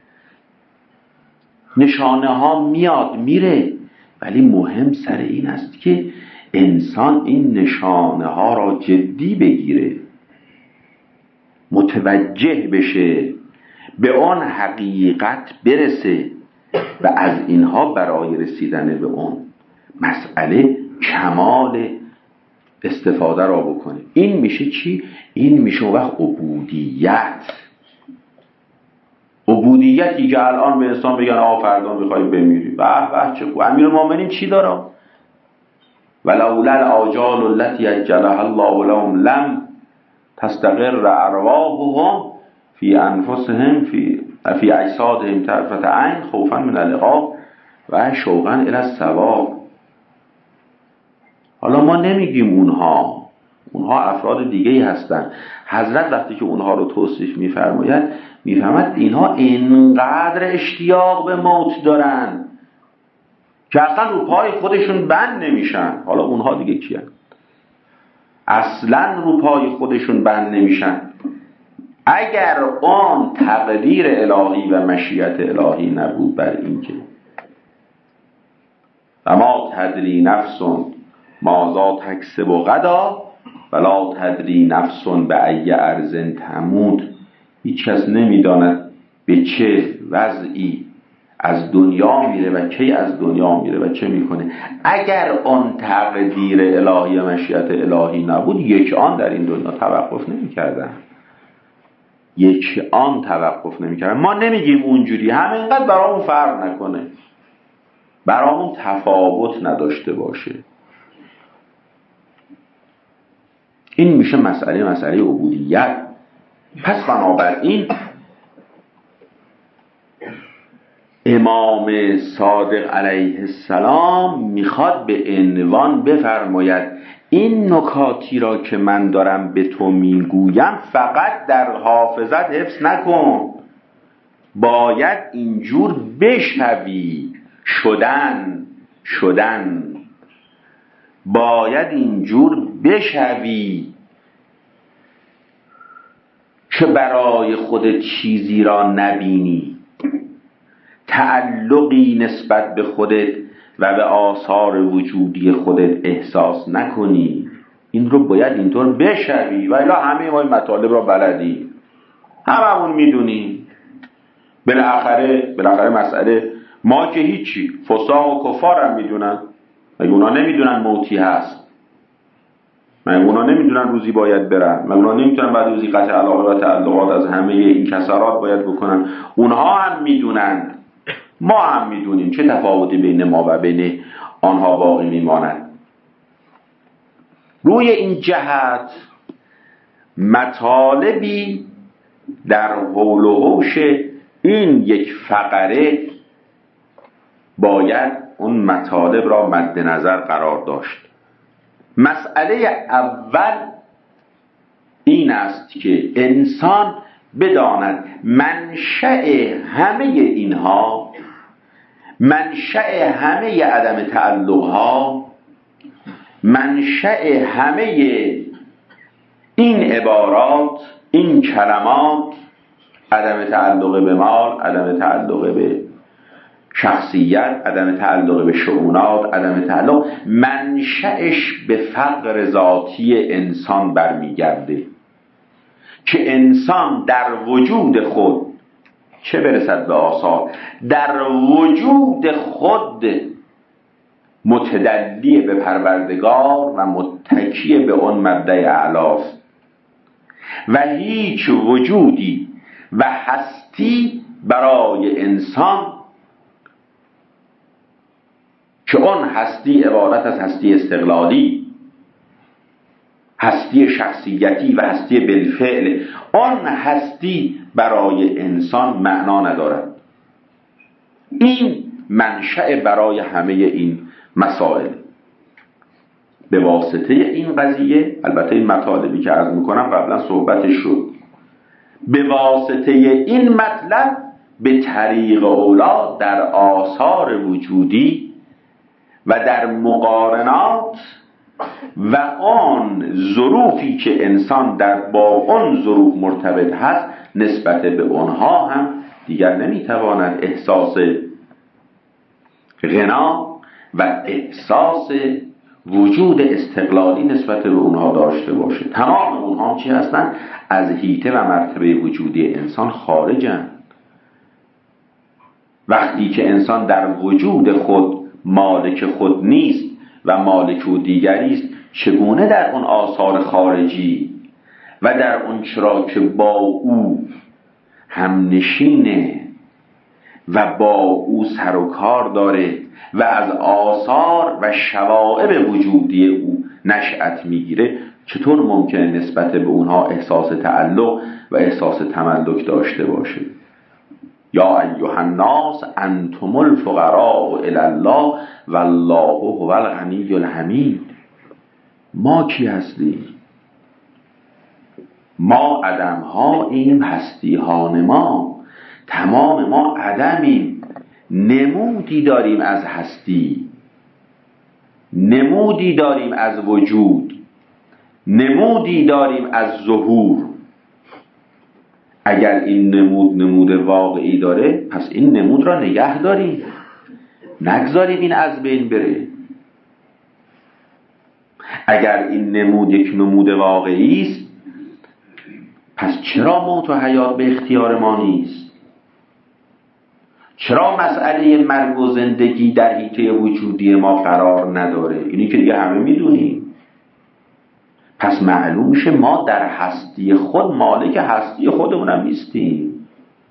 S1: نشانه ها میاد میره، ولی مهم سر این است که انسان این نشانه ها را جدی بگیره، متوجه بشه، به آن حقیقت برسه و از اینها برای رسیدن به اون مسئله کمال استفاده را بکنه. این میشه چی؟ این میشه وقت عبودیت. عبودیتی که الان به انسان بگن آقا فردا میخوای بمیری، به به چه خوب. امیرالمومنین چی داره؟ ولولا الاجال التي اجلها الله لهم لم تستقر ارواحهم فی انفسهم فی فی اجسادهم طرفة عین خوفا من العقاب و شوقا الی الثواب. حالا ما نمیگیم اونها، اونها افراد دیگه‌ای هستن. حضرت وقتی که اونها رو توصیف می‌فرماید می‌فهمد اینها اینقدر اشتیاق به موت دارن که اصلا رو پای خودشون بند نمیشن. حالا اونها دیگه کیان؟ اصلا رو پای خودشون بند نمیشن. اگر آن تقدیر الهی و مشیت الهی نبود بر این که و ما تدری نفس ماذا تکسب غدا ولا تدری نفس به ای ارض تموت، هیچ کس نمیداند به چه وضعی از دنیا میره و کی از دنیا میره و چه میکنه. اگر آن تقدیر الهی و مشیت الهی نبود یک آن در این دنیا توقف نمیکردن، یک آن توقف نمیکردن. ما نمیگیم اونجوری همینقدر برامون فرق نکنه، برامون تفاوت نداشته باشه. این میشه مسئله مسئله عبودیت. پس بنابراین امام صادق علیه السلام میخواد به عنوان بفرماید این نکاتی را که من دارم به تو میگویم فقط در حافظت حفظ نکن، باید اینجور بشوی. شدن شدن باید اینجور بشوی که برای خودت چیزی را نبینی، تعلقی نسبت به خودت و به آثار وجودی خودت احساس نکنی. این رو باید اینطور بشوی. و الا همه ما این مطالب را بلدی، هممون میدونی. بالاخره بالاخره مسئله ما که هیچی، فساق و کفار هم میدونن. مگه اونا نمیدونن موتی هست؟ مگه اونا نمیدونن روزی باید برن؟ مگه اونا نمیتونن بعد روزی قطع علاقه و تعلقات از همه این کسرات باید بکنن؟ اونها هم میدونن، ما هم میدونیم. چه تفاوتی بین ما و بین آنها باقی میماند؟ روی این جهت مطالبی در حول و حوش این یک فقره باید اون مطالب را مد نظر قرار داشت. مسئله اول این است که انسان بداند منشأ همه اینها، منشأ همه عدم تعلقها، منشأ همه این عبارات، این کلمات، عدم تعلق به مال، عدم تعلق به شخصیت، عدم تعلق به شؤونات، عدم تعلق، منشأش به فقر ذاتی انسان برمیگرده که انسان در وجود خود، چه برسد به آثار، در وجود خود متدلی به پروردگار و متکی به اون مبدأ اعلاست و هیچ وجودی و هستی برای انسان که اون هستی عبارت از هستی استقلالی، هستی شخصیتی و هستی بالفعل، اون هستی برای انسان معنا ندارد. این منشأ برای همه این مسائل. به واسطه این قضیه، البته این مطالبی که عرض میکنم قبلا صحبتش شد، به واسطه این مطلب به طریق اولا در آثار وجودی و در مقارنات و آن ظروفی که انسان در با آن ظروف مرتبط هست نسبت به آنها هم دیگر نمیتواند احساس غنا و احساس وجود استقلالی نسبت به اونها داشته باشه. تمام اونها چی هستن؟ از حیطه و مرتبه وجودی انسان خارجن. وقتی که انسان در وجود خود مالک خود نیست و مالک او دیگری است، چگونه در اون آثار خارجی و در اون چرا که با او همنشینه و با او سر و کار داره و از آثار و شوائب وجودی او نشأت میگیره، چطور ممکنه نسبت به اونها احساس تعلق و احساس تملک داشته باشه؟ یا ایها الناس انتم الفقراء الی الله والله هو الغنی الحمید. ما کی هستیم؟ ما عدم ها این هستی ها ما، تمام ما عدمیم. نمودی داریم از هستی، نمودی داریم از وجود، نمودی داریم از ظهور. اگر این نمود نمود واقعی داره، پس این نمود را نگه داریم، نگذاریم این از بین بره. اگر این نمود یک نمود واقعی است، پس چرا موت و حیات به اختیار ما نیست؟ چرا مسئله مرگ و زندگی در حیطه وجودی ما قرار نداره؟ اینی که دیگه همه میدونیم. پس معلوم میشه ما در هستی خود مالک هستی خودمونم نیستیم.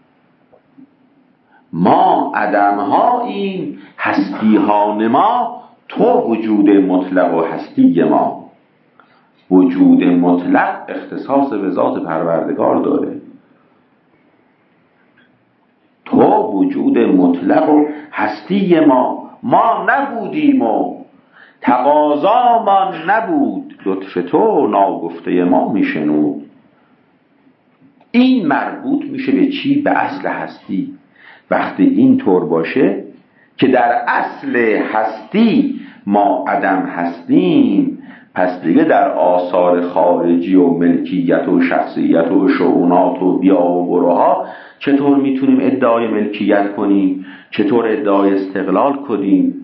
S1: ما عدم ها این هستی ها نما، تو وجود مطلق و هستی ما. وجود مطلق اختصاص به ذات پروردگار داره. تو وجود مطلق و هستی ما، ما نبودیم و تقاضامان نبود، لطف تو ناگفته ما میشنود. این مربوط میشه به چی؟ به اصل هستی. وقتی این طور باشه که در اصل هستی ما عدم هستیم، پس دیگه در آثار خارجی و ملکیت و شخصیت و شؤونات و بیا و بروها چطور میتونیم ادعای ملکیت کنیم؟ چطور ادعای استقلال کنیم؟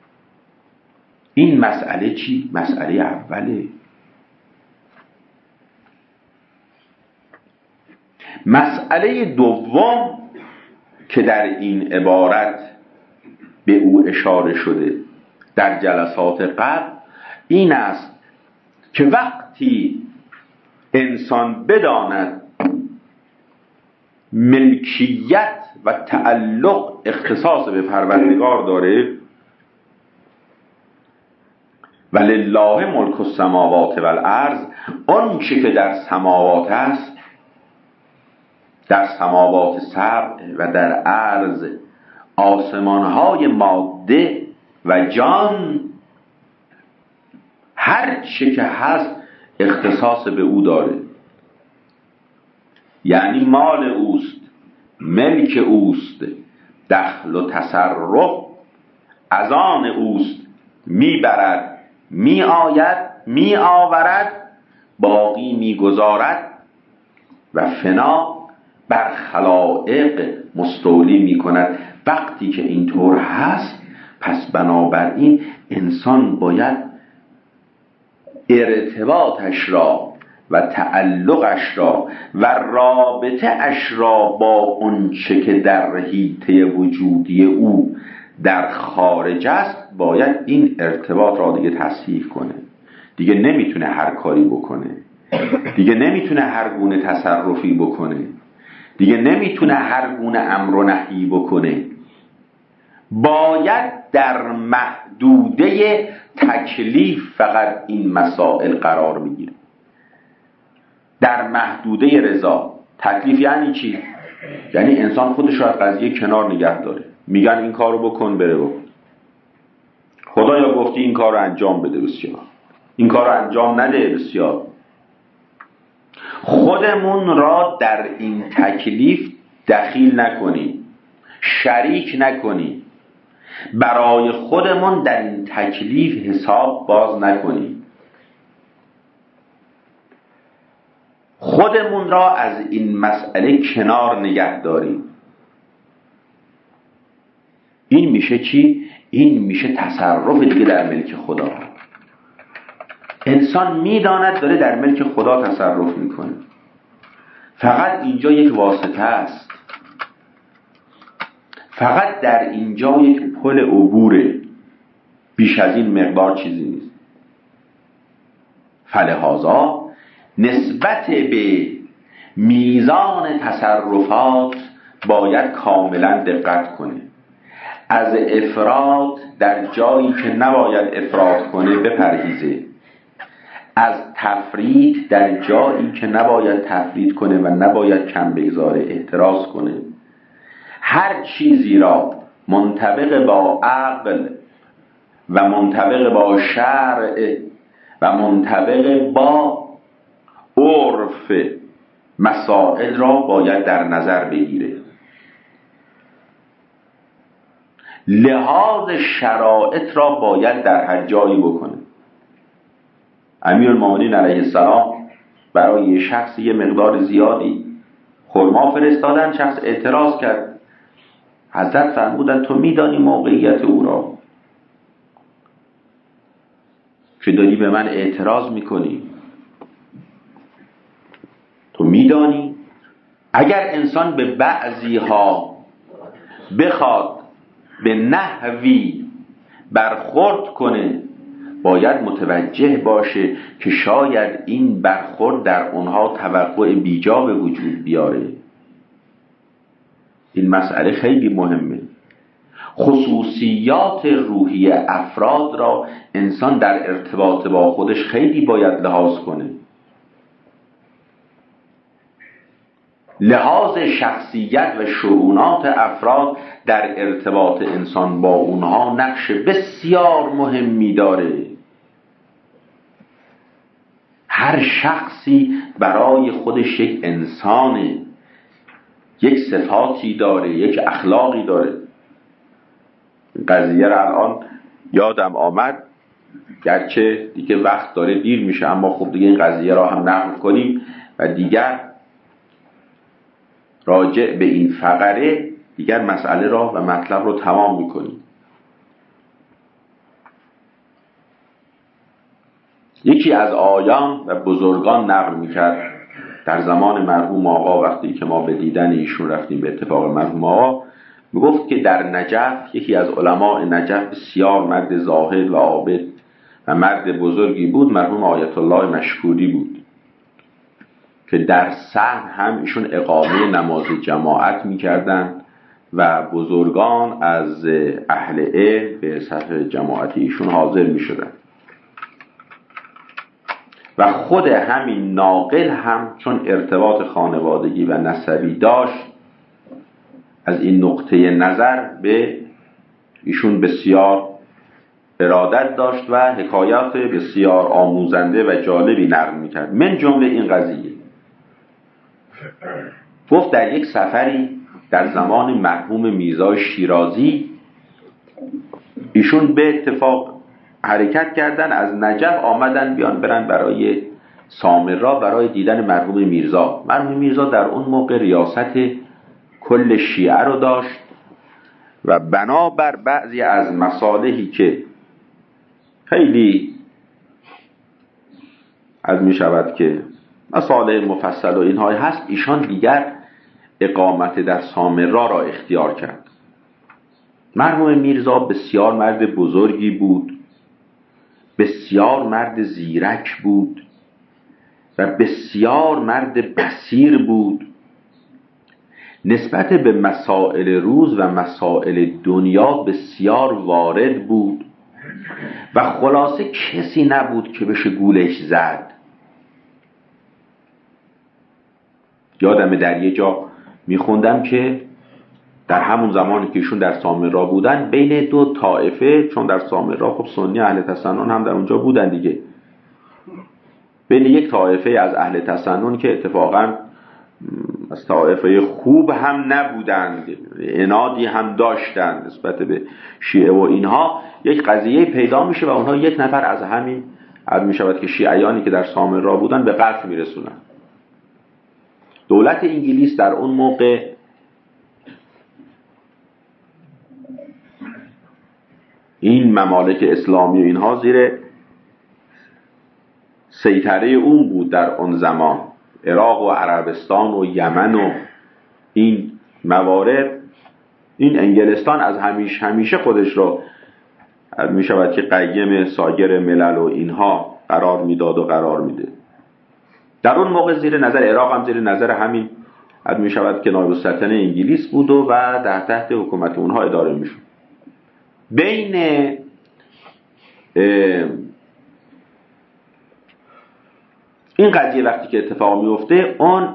S1: این مسئله چی؟ مسئله اوله. مسئله دوم که در این عبارت به او اشاره شده در جلسات قبل این است که وقتی انسان بداند ملکیت و تعلق اختصاص به پروردگار داره، ولله ملک السماوات والارض، آن چه که در سماوات است، در سماوات سبع و در ارض آسمانهای ماده و جان، هر چه که هست اختصاص به او داره، یعنی مال اوست، ملک اوست، دخل و تصرف از آن اوست، میبرد، می آید، می آورد، باقی می گذارد و فنا بر خلائق مستولی می کند. وقتی که اینطور هست، پس بنابراین انسان باید ارتباطش را و تعلقش را و رابطه اش را با اون چه که در حیطه وجودی او در خارج است، باید این ارتباط را دیگه تصحیح کنه. دیگه نمیتونه هر کاری بکنه، دیگه نمیتونه هر گونه تصرفی بکنه، دیگه نمیتونه هر گونه امر و نهی بکنه. باید در محدوده تکلیف فقط این مسائل قرار میگیره، در محدوده رضا. تکلیف یعنی چی؟ یعنی انسان خودش رو از قضیه کنار نگه داره، میگن این کارو بکن، بره بکن. خدایا گفتی این کارو انجام بده، بسیار. این کارو انجام نده، بسیار. خودمون را در این تکلیف دخیل نکنیم، شریک نکنیم، برای خودمون در این تکلیف حساب باز نکنیم، خودمون را از این مسئله کنار نگه داریم. این میشه چی؟ این میشه تصرف دیگه در ملک خدا. انسان میداند داره در ملک خدا تصرف میکنه، فقط اینجا یک واسطه است، فقط در اینجا یک پل عبوره، بیش از این مقدار چیزی نیست. فلهذا نسبت به میزان تصرفات باید کاملا دقت کنه، از افراط در جایی که نباید افراط کنه بپرهیزه، از تفرید در جایی که نباید تفرید کنه و نباید کم بگذاره احتراز کنه. هر چیزی را منطبق با عقل و منطبق با شرع و منطبق با عرف مسائل را باید در نظر بگیره. لحاظ شرایط را باید در هر جایی بکنه. امیرالمومنین علیه السلام برای یه شخص یه مقدار زیادی خرما فرستادن، شخص اعتراض کرد. حضرت فرمودن تو میدانی موقعیت او را که داری به من اعتراض میکنی؟ تو میدانی اگر انسان به بعضی ها بخواد به نحوی برخورد کنه، باید متوجه باشه که شاید این برخورد در اونها توقع بیجا به وجود بیاره. این مسئله خیلی مهمه. خصوصیات روحی افراد را انسان در ارتباط با خودش خیلی باید لحاظ کنه. لحاظ شخصیت و شؤونات افراد در ارتباط انسان با اونها نقش بسیار مهمی داره. هر شخصی برای خودش یک انسانه، یک صفاتی داره، یک اخلاقی داره. قضیه را الان یادم آمد، گرچه دیگه وقت داره دیر میشه، اما خب دیگه این قضیه را هم نقل کنیم و دیگر راجع به این فقره دیگر مسئله را و مطلب رو تمام میکنیم. یکی از آیان و بزرگان نقل میکرد در زمان مرحوم آقا، وقتی که ما به دیدن ایشون رفتیم به اتفاق مرحوم آقا، میگفت که در نجف یکی از علماء نجف بسیار مرد زاهد و عابد و مرد بزرگی بود، مرحوم آیت الله مشکوری بود که در صحن هم ایشون اقامه نماز جماعت میکردن و بزرگان از اهل علم به صف جماعتی ایشون حاضر میشدن و خود همین ناقل هم چون ارتباط خانوادگی و نسبی داشت از این نقطه نظر به ایشون بسیار ارادت داشت و حکایات بسیار آموزنده و جالبی نقل میکرد. من جمله این قضیه گفت در یک سفری در زمان مرحوم میرزا شیرازی ایشون به اتفاق حرکت کردن از نجف آمدن بیان برن برای سامرا برای دیدن مرحوم میرزا. مرحوم میرزا در اون موقع ریاست کل شیعه رو داشت و بنابر بعضی از مصالحی که خیلی از می شود که مصالح مفصل و اینها هست، ایشان دیگر اقامت در سامرا را اختیار کرد. مرحوم میرزا بسیار مرد بزرگی بود، بسیار مرد زیرک بود و بسیار مرد بصیر بود. نسبت به مسائل روز و مسائل دنیا بسیار وارد بود و خلاصه کسی نبود که بشه گولش زد. یادم در یه جا میخوندم که در همون زمانی که ایشون در سامرا بودن بین دو طائفه، چون در سامرا خب سنی اهل تسنن هم در اونجا بودن دیگه، بین یک طائفه از اهل تسنن که اتفاقا از طائفه خوب هم نبودند، عنادی هم داشتند نسبت به شیعه و اینها، یک قضیه پیدا میشه و اونها یک نفر از همین عد میشود که شیعیانی که در سامرا بودن به قتل میرسونن. دولت انگلیس در اون موقع این ممالک اسلامی و اینها زیر سیطره اون بود در اون زمان، عراق و عربستان و یمن و این موارد. این انگلستان از همیشه همیشه خودش رو می شود که قیم سایر ملل و اینها قرار میداد و قرار میده. در اون موقع زیر نظر عراق هم زیر نظر همین می شود که نایب السلطنه انگلیس بود و در تحت حکومت اونها اداره میشد. بین این قضیه وقتی که اتفاق میفته، اون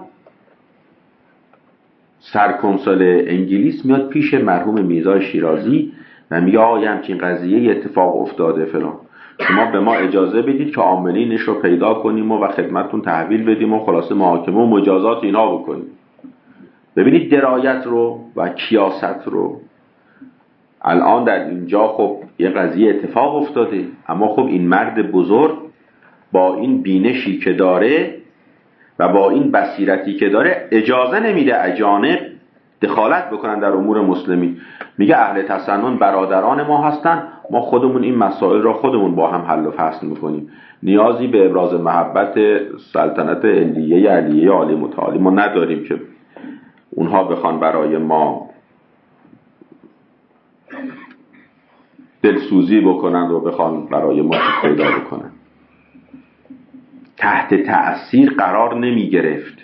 S1: سرکنسول انگلیس میاد پیش مرحوم میرزا شیرازی و میگه آقا همچین قضیه اتفاق افتاده فلان، شما به ما اجازه بدید که عاملینش رو پیدا کنیم و, و خدمتتون تحویل بدیم و خلاصه محاکمه و مجازات اینا بکنیم. ببینید درایت رو و کیاست رو. الان در اینجا خب یه قضیه اتفاق افتاده، اما خب این مرد بزرگ با این بینشی که داره و با این بصیرتی که داره اجازه نمیده اجانب دخالت بکنن در امور مسلمین. میگه اهل تسنن برادران ما هستن، ما خودمون این مسائل را خودمون با هم حل و فصل میکنیم، نیازی به ابراز محبت سلطنت علیه علیه عالی متعالی ما نداریم که اونها بخوان برای ما دلسوزی بکنند و بخوان برای ما پیدا بکنند. تحت تأثیر قرار نمی گرفت.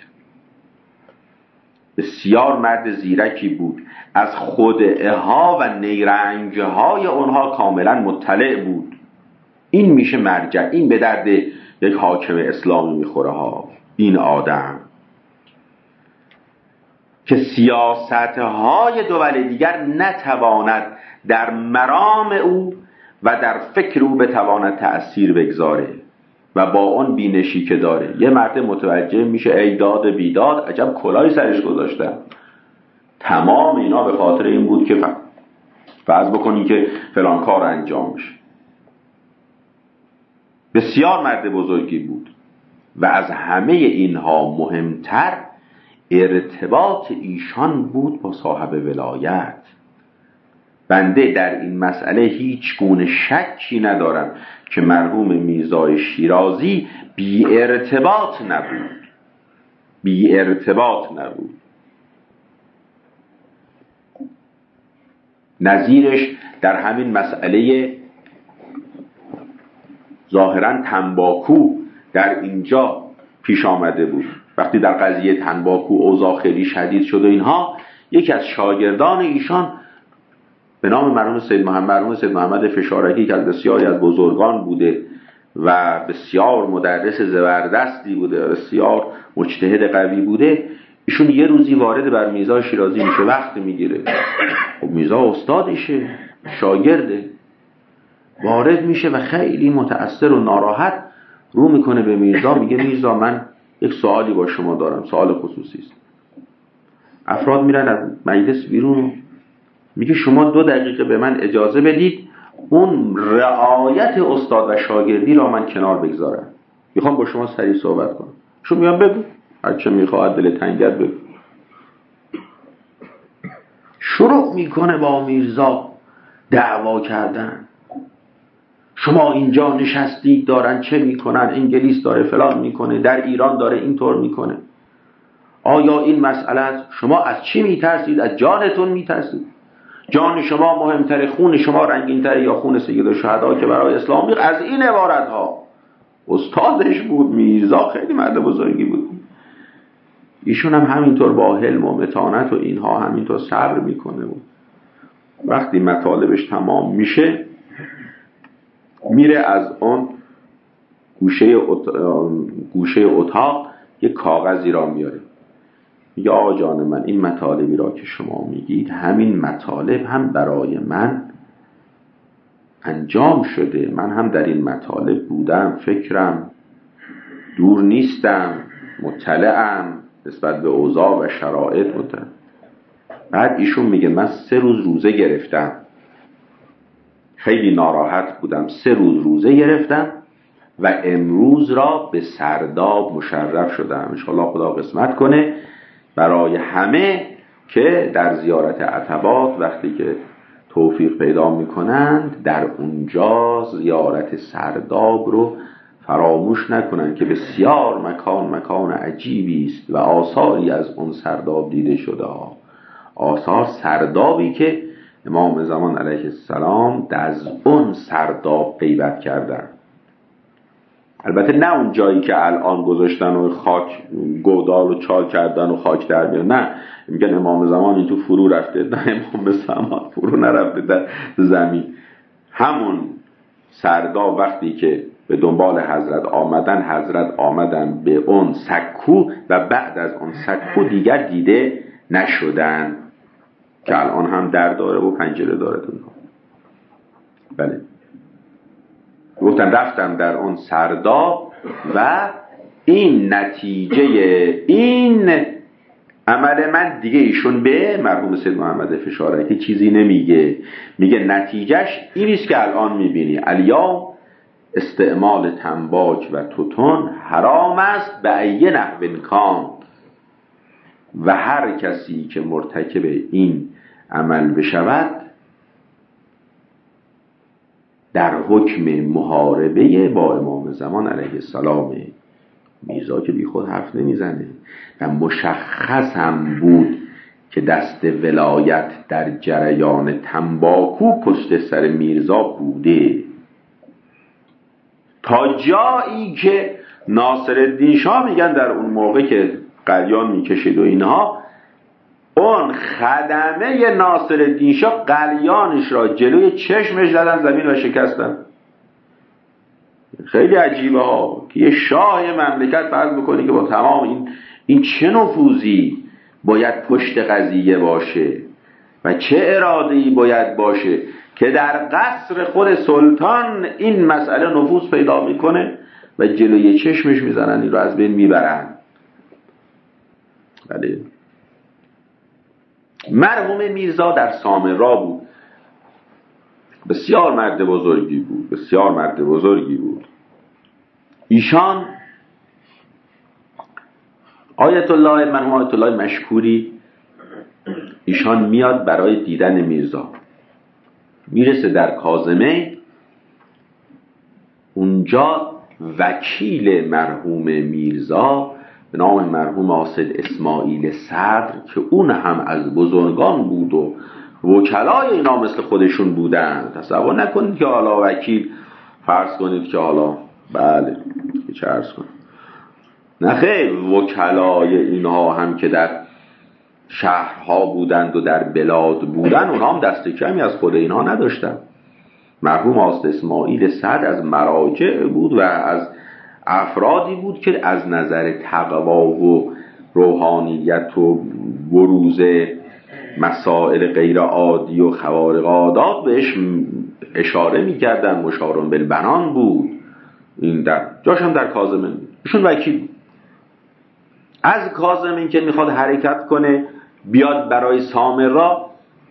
S1: بسیار مرد زیرکی بود، از خدعه ها و نیرنگ های اونها کاملا مطلع بود. این میشه مرجع، این به درد یک حاکم اسلامی میخوره ها. این آدم که سیاست های دول دیگر نتواند در مرام او و در فکر او بتواند تأثیر بگذاره و با اون بینشی که داره یه مرد متوجه میشه ای داد بیداد عجب کلای سرش گذاشتن. تمام اینا به خاطر این بود که فرض بکنی که فلان کار انجام بشه. بسیار مرد بزرگی بود و از همه اینها مهمتر ارتباط ایشان بود با صاحب ولایت. بنده در این مسئله هیچ گونه شکی ندارم که مرحوم میرزا شیرازی بی ارتباط نبود، بی ارتباط نبود. نظیرش در همین مسئله ظاهراً تنباکو در اینجا پیش آمده بود. وقتی در قضیه تنباکو اوضاع خیلی شدید شد و اینها، یکی از شاگردان ایشان به نام مرحوم سید محمد مرحوم سید محمد فشارکی که از بسیاری از بزرگان بوده و بسیار مدرس زبردستی بوده، بسیار مجتهد قوی بوده، ایشون یه روزی وارد بر میرزا شیرازی میشه، وقت میگیره. خب میرزا استادشه، شاگرده، وارد میشه و خیلی متأثر و ناراحت رو میکنه به میرزا، میگه میرزا من یک سوالی با شما دارم، سوال خصوصی است. افراد میرن از مجلس بیرون، میگه شما دو دقیقه به من اجازه بدید اون رعایت استاد و شاگردی را من کنار بگذارم، میخوام با شما سریع صحبت کنم. شما میگم بگو، هرچه میخواد دل تنگت بگو. شروع میکنه با میرزا دعوا کردن. شما اینجا نشستید دارن چه میکنن، انگلیس داره فلان میکنه، در ایران داره اینطور میکنه، آیا این مسئله است؟ شما از چی میترسید؟ از جانتون میترسید؟ جان شما مهمتره، خون شما رنگینتره یا خون سیدالشهدا که برای اسلام؟ از این عبارت ها. استادش بود میرزا، خیلی مرد بزرگی بود. ایشون هم همینطور با حلم و متانت و اینها همینطور صبر میکنه بود. وقتی مطالبش تمام میشه میره از اون گوشه اتاق گوشه اتاق یک کاغذی را میاره، میگه آقا جان من این مطالبی را که شما میگید همین مطالب هم برای من انجام شده، من هم در این مطالب بودم، فکرم دور نیستم، مطلعم نسبت به اوضاع و شرایط بودم. بعد ایشون میگه من سه روز روزه گرفتم، خیلی ناراحت بودم، سه روز روزه گرفتم و امروز را به سرداب مشرف شدم. انشاءالله خدا قسمت کنه برای همه که در زیارت عتبات وقتی که توفیق پیدا میکنند در اونجا زیارت سرداب رو فراموش نکنند که بسیار مکان مکان عجیبی است و آثاری از اون سرداب دیده شده ها. آثار سردابی که امام زمان علیه السلام از اون سرداب غیبت کردن. البته نه اون جایی که الان گذاشتن و خاک گودال و چال کردن و خاک در بیان، نه، میگن امام زمان این تو فرو رفته، نه امام زمان فرو نرفته در زمین. همون سرداب وقتی که به دنبال حضرت آمدن، حضرت آمدن به اون سکو و بعد از اون سکو دیگر دیده نشدن که الان هم در داره و پنجره داره دونها. بله، گفتن رفتم در اون سرداب و این نتیجه این عمل من دیگه. ایشون به مرحوم سید محمد فشارکی چیزی نمیگه، میگه نتیجهش این است که الان میبینی الیوم استعمال تنباک و توتون حرام است به ای نحو کان و هر کسی که مرتکب این عمل بشود در حکم محاربه با امام زمان علیه السلام. میرزا که بی خود حرف نمیزنه و مشخص هم بود که دست ولایت در جریان تنباکو پشت سر میرزا بوده، تا جایی که ناصرالدین شاه میگن در اون موقع که قلیان میکشید و اینها، اون خدمه ناصرالدین شاه قلیانش را جلوی چشمش زدن زمین و شکستن. خیلی عجیبه ها که یه شاه مملکت فرض بکنی که با تمام این این چه نفوذی باید پشت قضیه باشه و چه اراده‌ای باید باشه که در قصر خود سلطان این مسئله نفوذ پیدا میکنه و جلوی چشمش میزنن، این رو از بین میبرن. بله، مرحوم میرزا در سامرا بود، بسیار مرد بزرگی بود، بسیار مرد بزرگی بود. ایشان آیت الله مرحوم آیت الله مشکوری، ایشان میاد برای دیدن میرزا، میرسه در کاظمه، اونجا وکیل مرحوم میرزا به نام مرحوم آصد اسماعیل صدر که اون هم از بزرگان بود و وکلای اینا مثل خودشون بودن. تصور نکنید که حالا وکیل فرض کنید که حالا بله چه عرض کنم، نه خیر، وکلای اینها هم که در شهرها بودند و در بلاد بودند، اونها هم دست کمی از خود اینها نداشتن. مرحوم آست اسماعیل صدر از مراجع بود و از افرادی بود که از نظر تقوا و روحانیت و بروز مسائل غیر عادی و خوارق عادات بهش اشاره می‌کردن. مشارون بالبنان بود. این در جاش هم در کاظمین بود. ایشون وکیل بود. از کاظمین که میخواد حرکت کنه بیاد برای سامرا،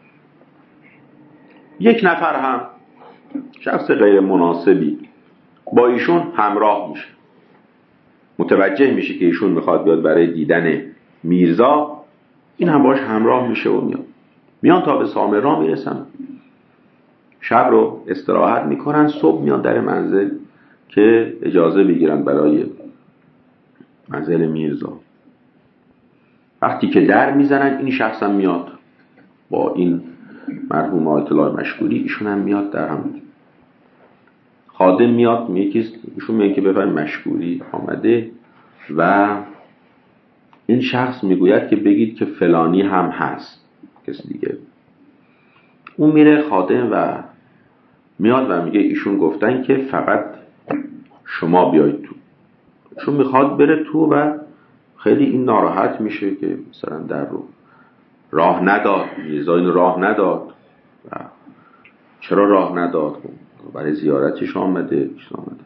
S1: یک نفر هم شخص غیر مناسبی با ایشون همراه میشه، متوجه میشه که ایشون میخواد بیاد برای دیدن میرزا، این هم باش همراه میشه و میاد میان تا به سامرا میرسن. شب رو استراحت میکنن، صبح میان در منزل که اجازه بگیرن برای منزل میرزا. وقتی که در میزنن این شخص هم میاد با این مرحوم آیت الله مشکوری، ایشون هم میاد در هم. خادم میاد میگه ایشون میگه که بفرمایید مشکوری آمده و این شخص میگوید که بگید که فلانی هم هست، کسی دیگه. اون میره خادم و میاد و میگه ایشون گفتن که فقط شما بیاید تو. ایشون میخواد بره تو و خیلی این ناراحت میشه که مثلا در رو راه نداد، میرزا اینو راه نداد. و چرا راه نداد؟ برای زیارتش آمده چیز آمده.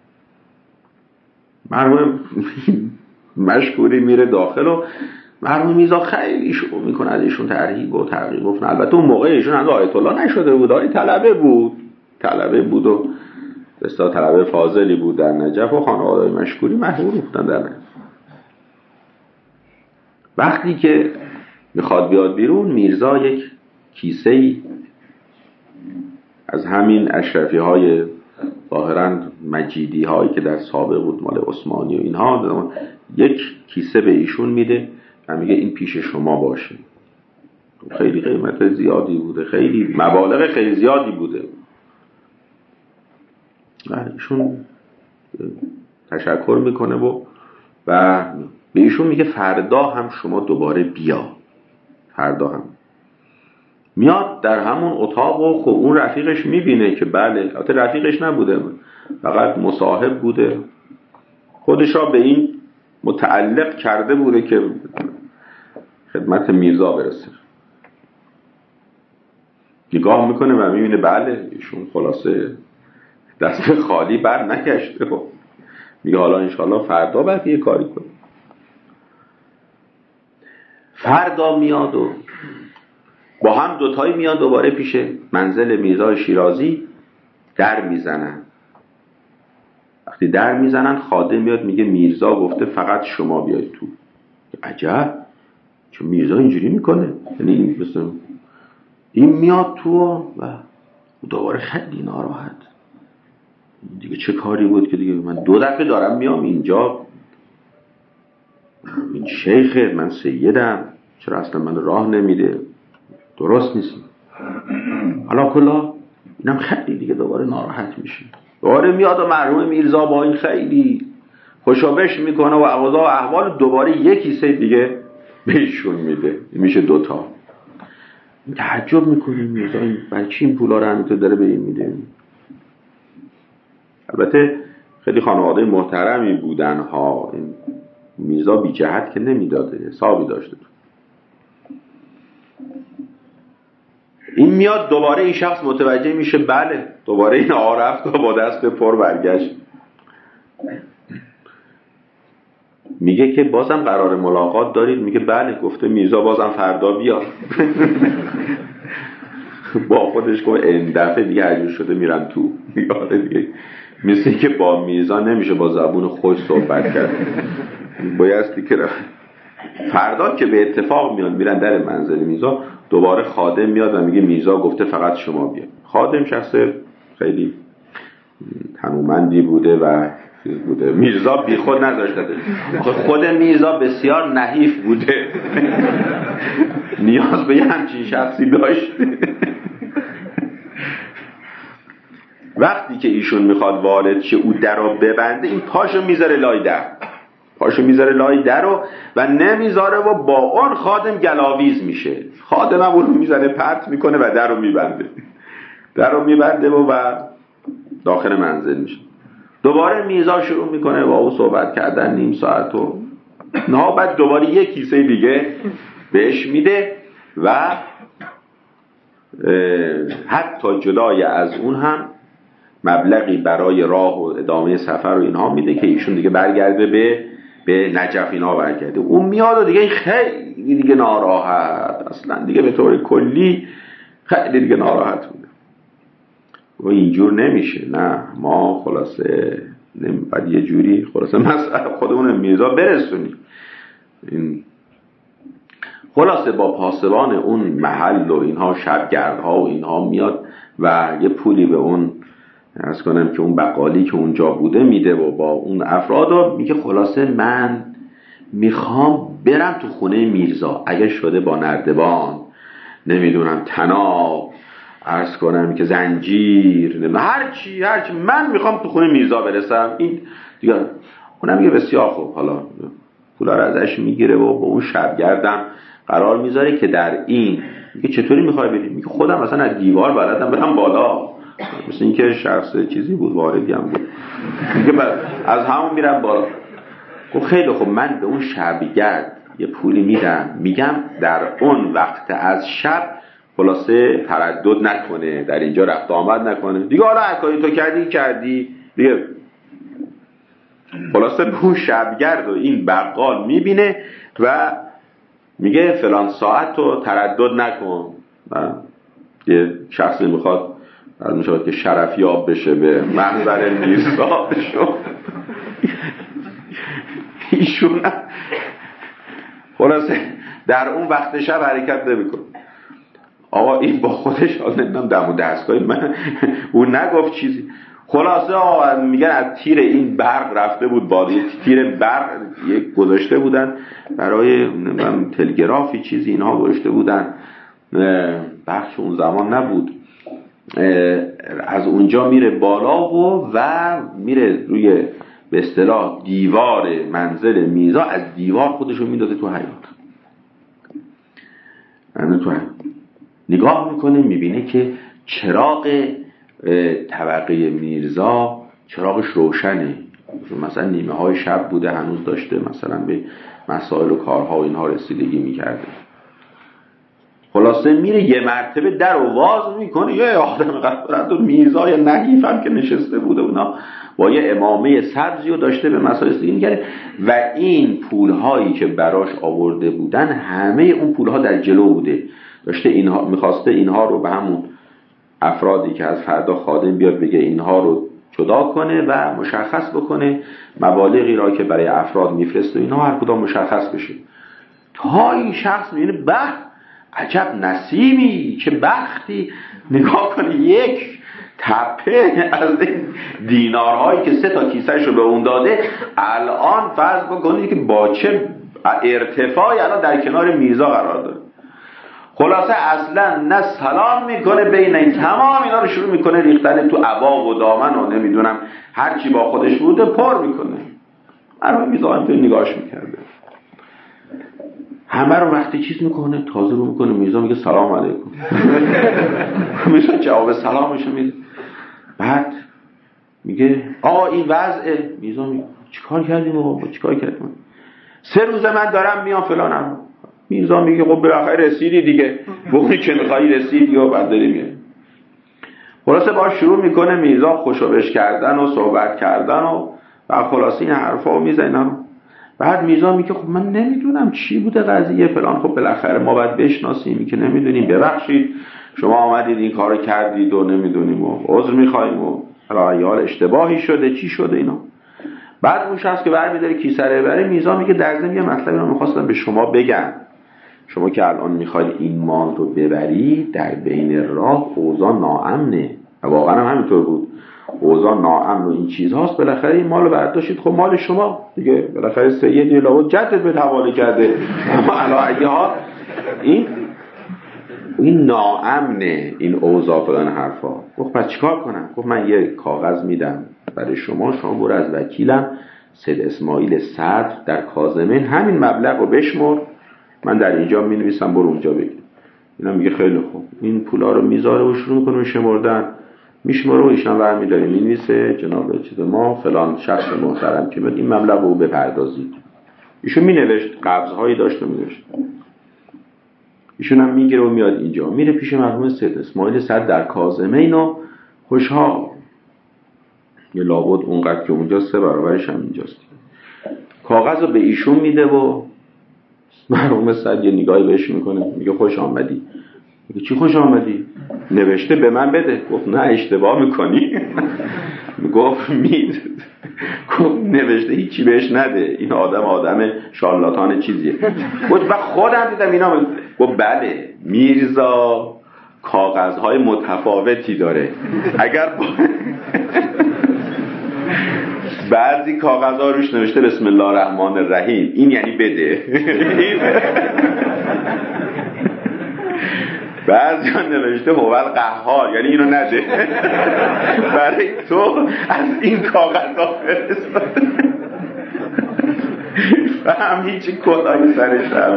S1: مرحوم مشکوری میره داخل و مرحوم میرزا خیلی شروع میکنه از ایشون ترحیب و ترغیب گفتن. البته اون موقع ایشون هنوز آیت الله نشده بود، آیه طلبه بود طلبه بود و بسیار طلبه فاضلی بود در نجف و خانواده مشکوری محبوب بودن در نجف. وقتی که میخواد بیاد بیرون، میرزا یک کیسه‌ای از همین اشرفی های ظاهراً مجیدی هایی که در سابق بود مال عثمانی و اینها، یک کیسه به ایشون میده و میگه این پیش شما باشه. خیلی قیمت زیادی بوده، خیلی مبالغ خیلی زیادی بوده. ایشون تشکر میکنه و و به ایشون میگه فردا هم شما دوباره بیا. فردا هم میاد در همون اتاق و خب اون رفیقش میبینه که بله، البته رفیقش نبوده، فقط مصاحب بوده، خودش را به این متعلق کرده بوده که خدمت میرزا برسه. نگاه میکنه و میبینه بله ایشون خلاصه دست خالی بر نگشته. خب میگه حالا انشاءالله فردا باید یه کاری کنه. فردا میاد و با هم دوتایی میاد دوباره پیش منزل میرزا شیرازی، در میزنن. وقتی در میزنن خادم میاد میگه میرزا گفته فقط شما بیاید تو. عجب، چون میرزا اینجوری میکنه؟ یعنی مثلا این میاد تو و دوباره خیلی ناراحت. دیگه چه کاری بود که دیگه من دو دفعه دارم میام اینجا، این شیخه، من سیدم، چرا اصلا من راه نمیده؟ درست نیست. حالا کلا اینم خیلی دیگه دوباره ناراحت میشه. دوباره میاد و مرحوم میرزا با این خیلی خوشابش میکنه و اوضاع و احوال دوباره یک کیسه دیگه بهشون میده. میشه دوتا. تعجب میکنه میرزا این برای چی این پولا رو همینطور داره به این میده؟ البته خیلی خانواده محترمی بودن ها، این میرزا بی جهت که نمیداده، حسابی داشته. این میاد دوباره این شخص متوجه میشه بله دوباره این آرفت و با دست پر برگشت. میگه که بازم قرار ملاقات دارید؟ میگه بله. گفته میرزا بازم فردا بیاد. با خودش گفت این دفعه دیگه عجور شده میرم تو. یاده دیگه مثل که با میرزا نمیشه با زبون خوش صحبت کرد، بایستی که فردا که به اتفاق میاد میرن در منزل میرزا، دوباره خادم میاد و میگه میرزا گفته فقط شما بیاید. خادم شخص خیلی تنومندی بوده و بوده. میرزا بی خود نذاشته، خود میرزا بسیار نحیف بوده، نیاز به یه همچین شخصی داشته. وقتی که ایشون میخواد وارد شه او در رو ببنده، این پاشو میذاره لای در، پاشو میذاره لای در رو و نمیذاره و با اون خادم گلاویز میشه. خادم هم اون رو میذاره پرت میکنه و در رو میبنده، در رو میبنده و, و داخل منزل میشه. دوباره میرزا شروع میکنه با او صحبت کردن نیم ساعت و نه، بعد دوباره یک کیسه دیگه بهش میده و حتی جدای از اون هم مبلغی برای راه و ادامه سفر و اینها میده که ایشون دیگه برگرده به به نجف اینا برگرده. اون میاد و دیگه خیلی دیگه ناراحت، اصلا دیگه به طور کلی خیلی دیگه ناراحت بوده و اینجور نمیشه. نه ما خلاصه باید یه جوری خلاصه مسئله خودمون میرزا برسونیم. این خلاصه با پاسبان اون محل و اینها شبگردها و اینها میاد و یه پولی به اون عرض کنم که اون بقالی که اونجا بوده میده و با اون افراد میگه خلاصه من میخوام برم تو خونه میرزا، اگه شده با نردبان نمیدونم طناب عرض کنم که زنجیر هر چی هر چی من میخوام تو خونه میرزا برسم. این دیگه اونم میگه بسیار خوب، حالا پولا رو ازش میگیره و با اون شبگردم قرار میذاره که در این میگه چطوری میخوای بری؟ میگه خودم مثلا از دیوار بلدم برم بالا، مثل این که شخص چیزی بود واردی هم بود، میگه از همون میرم بالا. خب خیلی خوب، من به اون شبگرد یه پولی میدم، میگم در اون وقت از شب خلاصه تردد نکنه، در اینجا رفت آمد نکنه دیگه، حالا حکایی تو کردی کردی دیگه. خلاصه به اون شبگرد و این بقال میبینه و میگه فلان ساعت تو تردد نکن. یه شخصی میخواد از میشود که شرفیاب بشه به محضر میرزا بشه، ایشون خلاصه در اون وقت شب حرکت نمیکنه. آقا این با خودش نمیدونم دم و دستگاهی من اون نگفت چیزی. خلاصه آقا میگن از تیر این برق رفته بود بالا، تیر برق یک گذاشته بودن برای نمیدونم تلگرافی چیزی اینها گذاشته بودن، بخش اون زمان نبود، از اونجا میره بالا و و میره روی به اصطلاح دیوار منزل میرزا، از دیوار خودشو میندازه تو حیاط. من تو حیاط نگاه میکنه میبینه که چراغ طبقه میرزا چراغش روشنه، مثلا نیمه های شب بوده هنوز داشته مثلا به مسائل و کارها و اینها رسیدگی میکرده. خلاصه میره یه مرتبه در رو واز میکنه، یه آدم قدر میرزا یا نحیف هم که نشسته بوده اونا با یه امامه سبزی رو داشته به مسائل رسیدگی میکرده و این پولهایی که براش آورده بودن همه اون پولها در جلو بوده، داشته اینها میخواسته اینها رو به همون افرادی که از فردا خادم بیاد بگه اینها رو جدا کنه و مشخص بکنه، مبالغی را که برای افراد میفرسته اینها هر کدام مشخص بشه. تا این شخص میبینه به عجب نصیبی، چه بختی، نگاه کنه یک تپه از این دینارهایی که سه تا کیسهش رو به اون داده الان فرض بکنید که با چه ارتفاعی الان در کنار میرزا قرار داره. خلاصه اصلا نه سلام میکنه بین این تمام اینا رو شروع میکنه ریختن تو عبا و دامن و نمیدونم هر چی با خودش بوده پر میکنه. هر میرزا هم تو نگاهش میکرده، همه رو وقتی چیز میکنه تازه رو میکنه میرزا میگه سلام علیکم. میرزا جواب سلامش میده، بعد میگه آقا این وضعه. میرزا میگه چیکار کردیم بابا چیکار کردیم؟ سه روز من دارم میام فلانم. میرزا میگه خب بالاخره رسیدی دیگه، به اونی که میخوایی رسیدی و بعد داری میای. خلاصه باش شروع میکنه میرزا خوشوبش کردن و صحبت کردن و بعد خلاصه این حرفا رو میزنن. بعد میرزا میگه خب من نمیدونم چی بوده قضیه فلان، خب بالاخره ما باید بشناسیم که نمیدونیم، ببخشید شما آمدید این کارو کردید و نمیدونیم و عذر میخوایم و حالا اشتباهی شده چی شده اینا. بعد اون شخص که برمی‌داره کیسه رو ببره، میرزا میگه در ضمن یه مطلبی رو می‌خواستم به شما بگم، شما که الان میخواید این مال رو ببری در بین راه اوضاع ناامنه و واقعا هم همینطور بود. اوضاع ناامن و این چیزهاست، بالاخره این مالو برداشتید، خب مال شما دیگه، بالاخره سیدی لابد جدت به حواله کرده. اما علی ها این این ناامنه، این اوضاع فلان حرفا. گفت پس چیکار کنم؟ گفت من یه کاغذ میدم برای شما، شما برو از وکیلم سید اسماعیل صدر در کاظمین همین مبلغ رو بشمر، من در اینجا می نویسم، برو اونجا بگیر. اینا میگه خیلی خوب. این پولا رو میذاره و شروع میکنه شمردن، میشمره و ایشان برمی داره می نویسه جناب چیز ما فلان شخص محترم که این مبلغ رو بپردازید. ایشون می نوشت، قبضهایی داشت و می نوشت. ایشون هم میگیره و میاد اینجا، میره پیش مرحوم سید اسماعیل صدر در کاظمین و خوشحال. یه لابد اونقدر که اونجا سه برابرش هم اینجاست. کاغذ رو به ایشون میده و مرحوم صدر یه نگاهی بهش میکنه، میگه خوش آمدی. میگه چی خوش آمدی؟ نوشته به من بده. گفت نه اشتباه میکنی. گفت مید گفت نوشته هیچی بهش نده، این آدم آدم شارلاتان چیزیه. گفت من خودم دیدم اینا. گفت بله میرزا کاغذهای متفاوتی داره، اگر بعضی کاغذها روش نوشته بسم الله الرحمن الرحیم، این یعنی بده. بعضی ها نوشته هو القهار، یعنی اینو نده. برای تو از این کاغذها فرستاد. فهم هیچی کدایی سرش هم.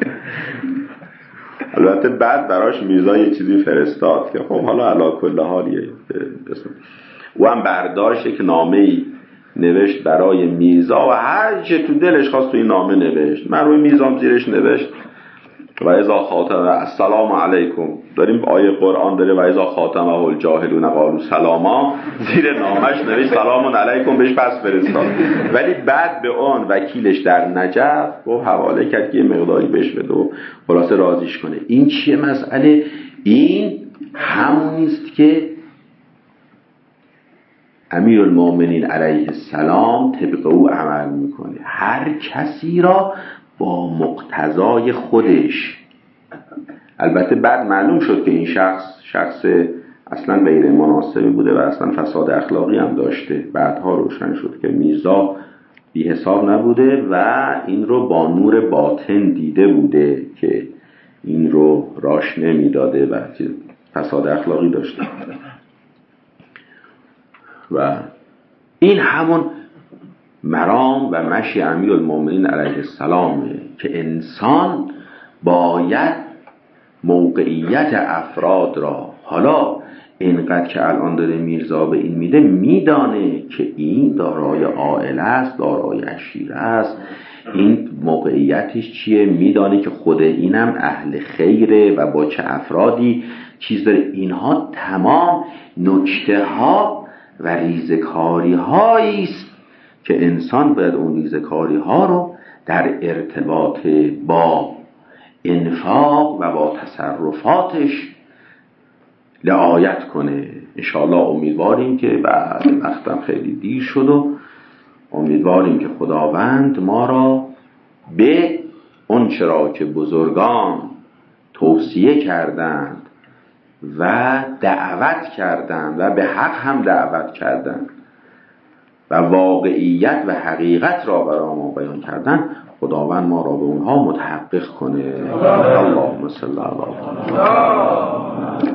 S1: البته بعد براش میرزا یه چیزی فرستاد که خب حالا علا کل حالیه. او هم برداشت که نامه‌ای نوشت برای میرزا و هر چه تو دلش خواست تو این نامه نوشت. من روی میرزام زیرش نوشت و اذا خاتم السلام علیکم، داریم آیه قرآن داره و اذا خاتمه الجاهلون قالوا سلاما، زیر نامش نوشت سلام علیکم، بهش پس فرستاد. ولی بعد به آن وکیلش در نجف گفت حواله کرد که یه مقداری بهش بده و خلاصه راضیش کنه. این چیه مسئله؟ این همونی است که امیرالمومنین علیه السلام طبق او عمل میکنه، هر کسی را با مقتضای خودش. البته بعد معلوم شد که این شخص شخص اصلا غیر مناسبی بوده و اصلا فساد اخلاقی هم داشته. بعدها روشن شد که میرزا بی حساب نبوده و این رو با نور باطن دیده بوده که این رو راش نمیداده و فساد اخلاقی داشته. و این همون مرام و مشی امیرالمومنین علیه السلامه که انسان باید موقعیت افراد را، حالا اینقدر که الان داره میرزا به این میده، میدانه که این دارای عائله است، دارای عشیره است، این موقعیتش چیه، میدانه که خود اینم اهل خیره و با چه افرادی چیز داره. اینها تمام نکته ها و ریزکاری هایی است که انسان باید اون ریزکاری ها رو در ارتباط با انفاق و با تصرفاتش رعایت کنه. انشاءالله امیدواریم که بعد وقتم خیلی دیر شد و امیدواریم که خداوند ما را به اون چرا که بزرگان توصیه کردند و دعوت کردند و به حق هم دعوت کردند و واقعیت و حقیقت را برای ما بیان کردن، خداوند ما را به اونها متحقق کنه. اللهم صل علی محمد.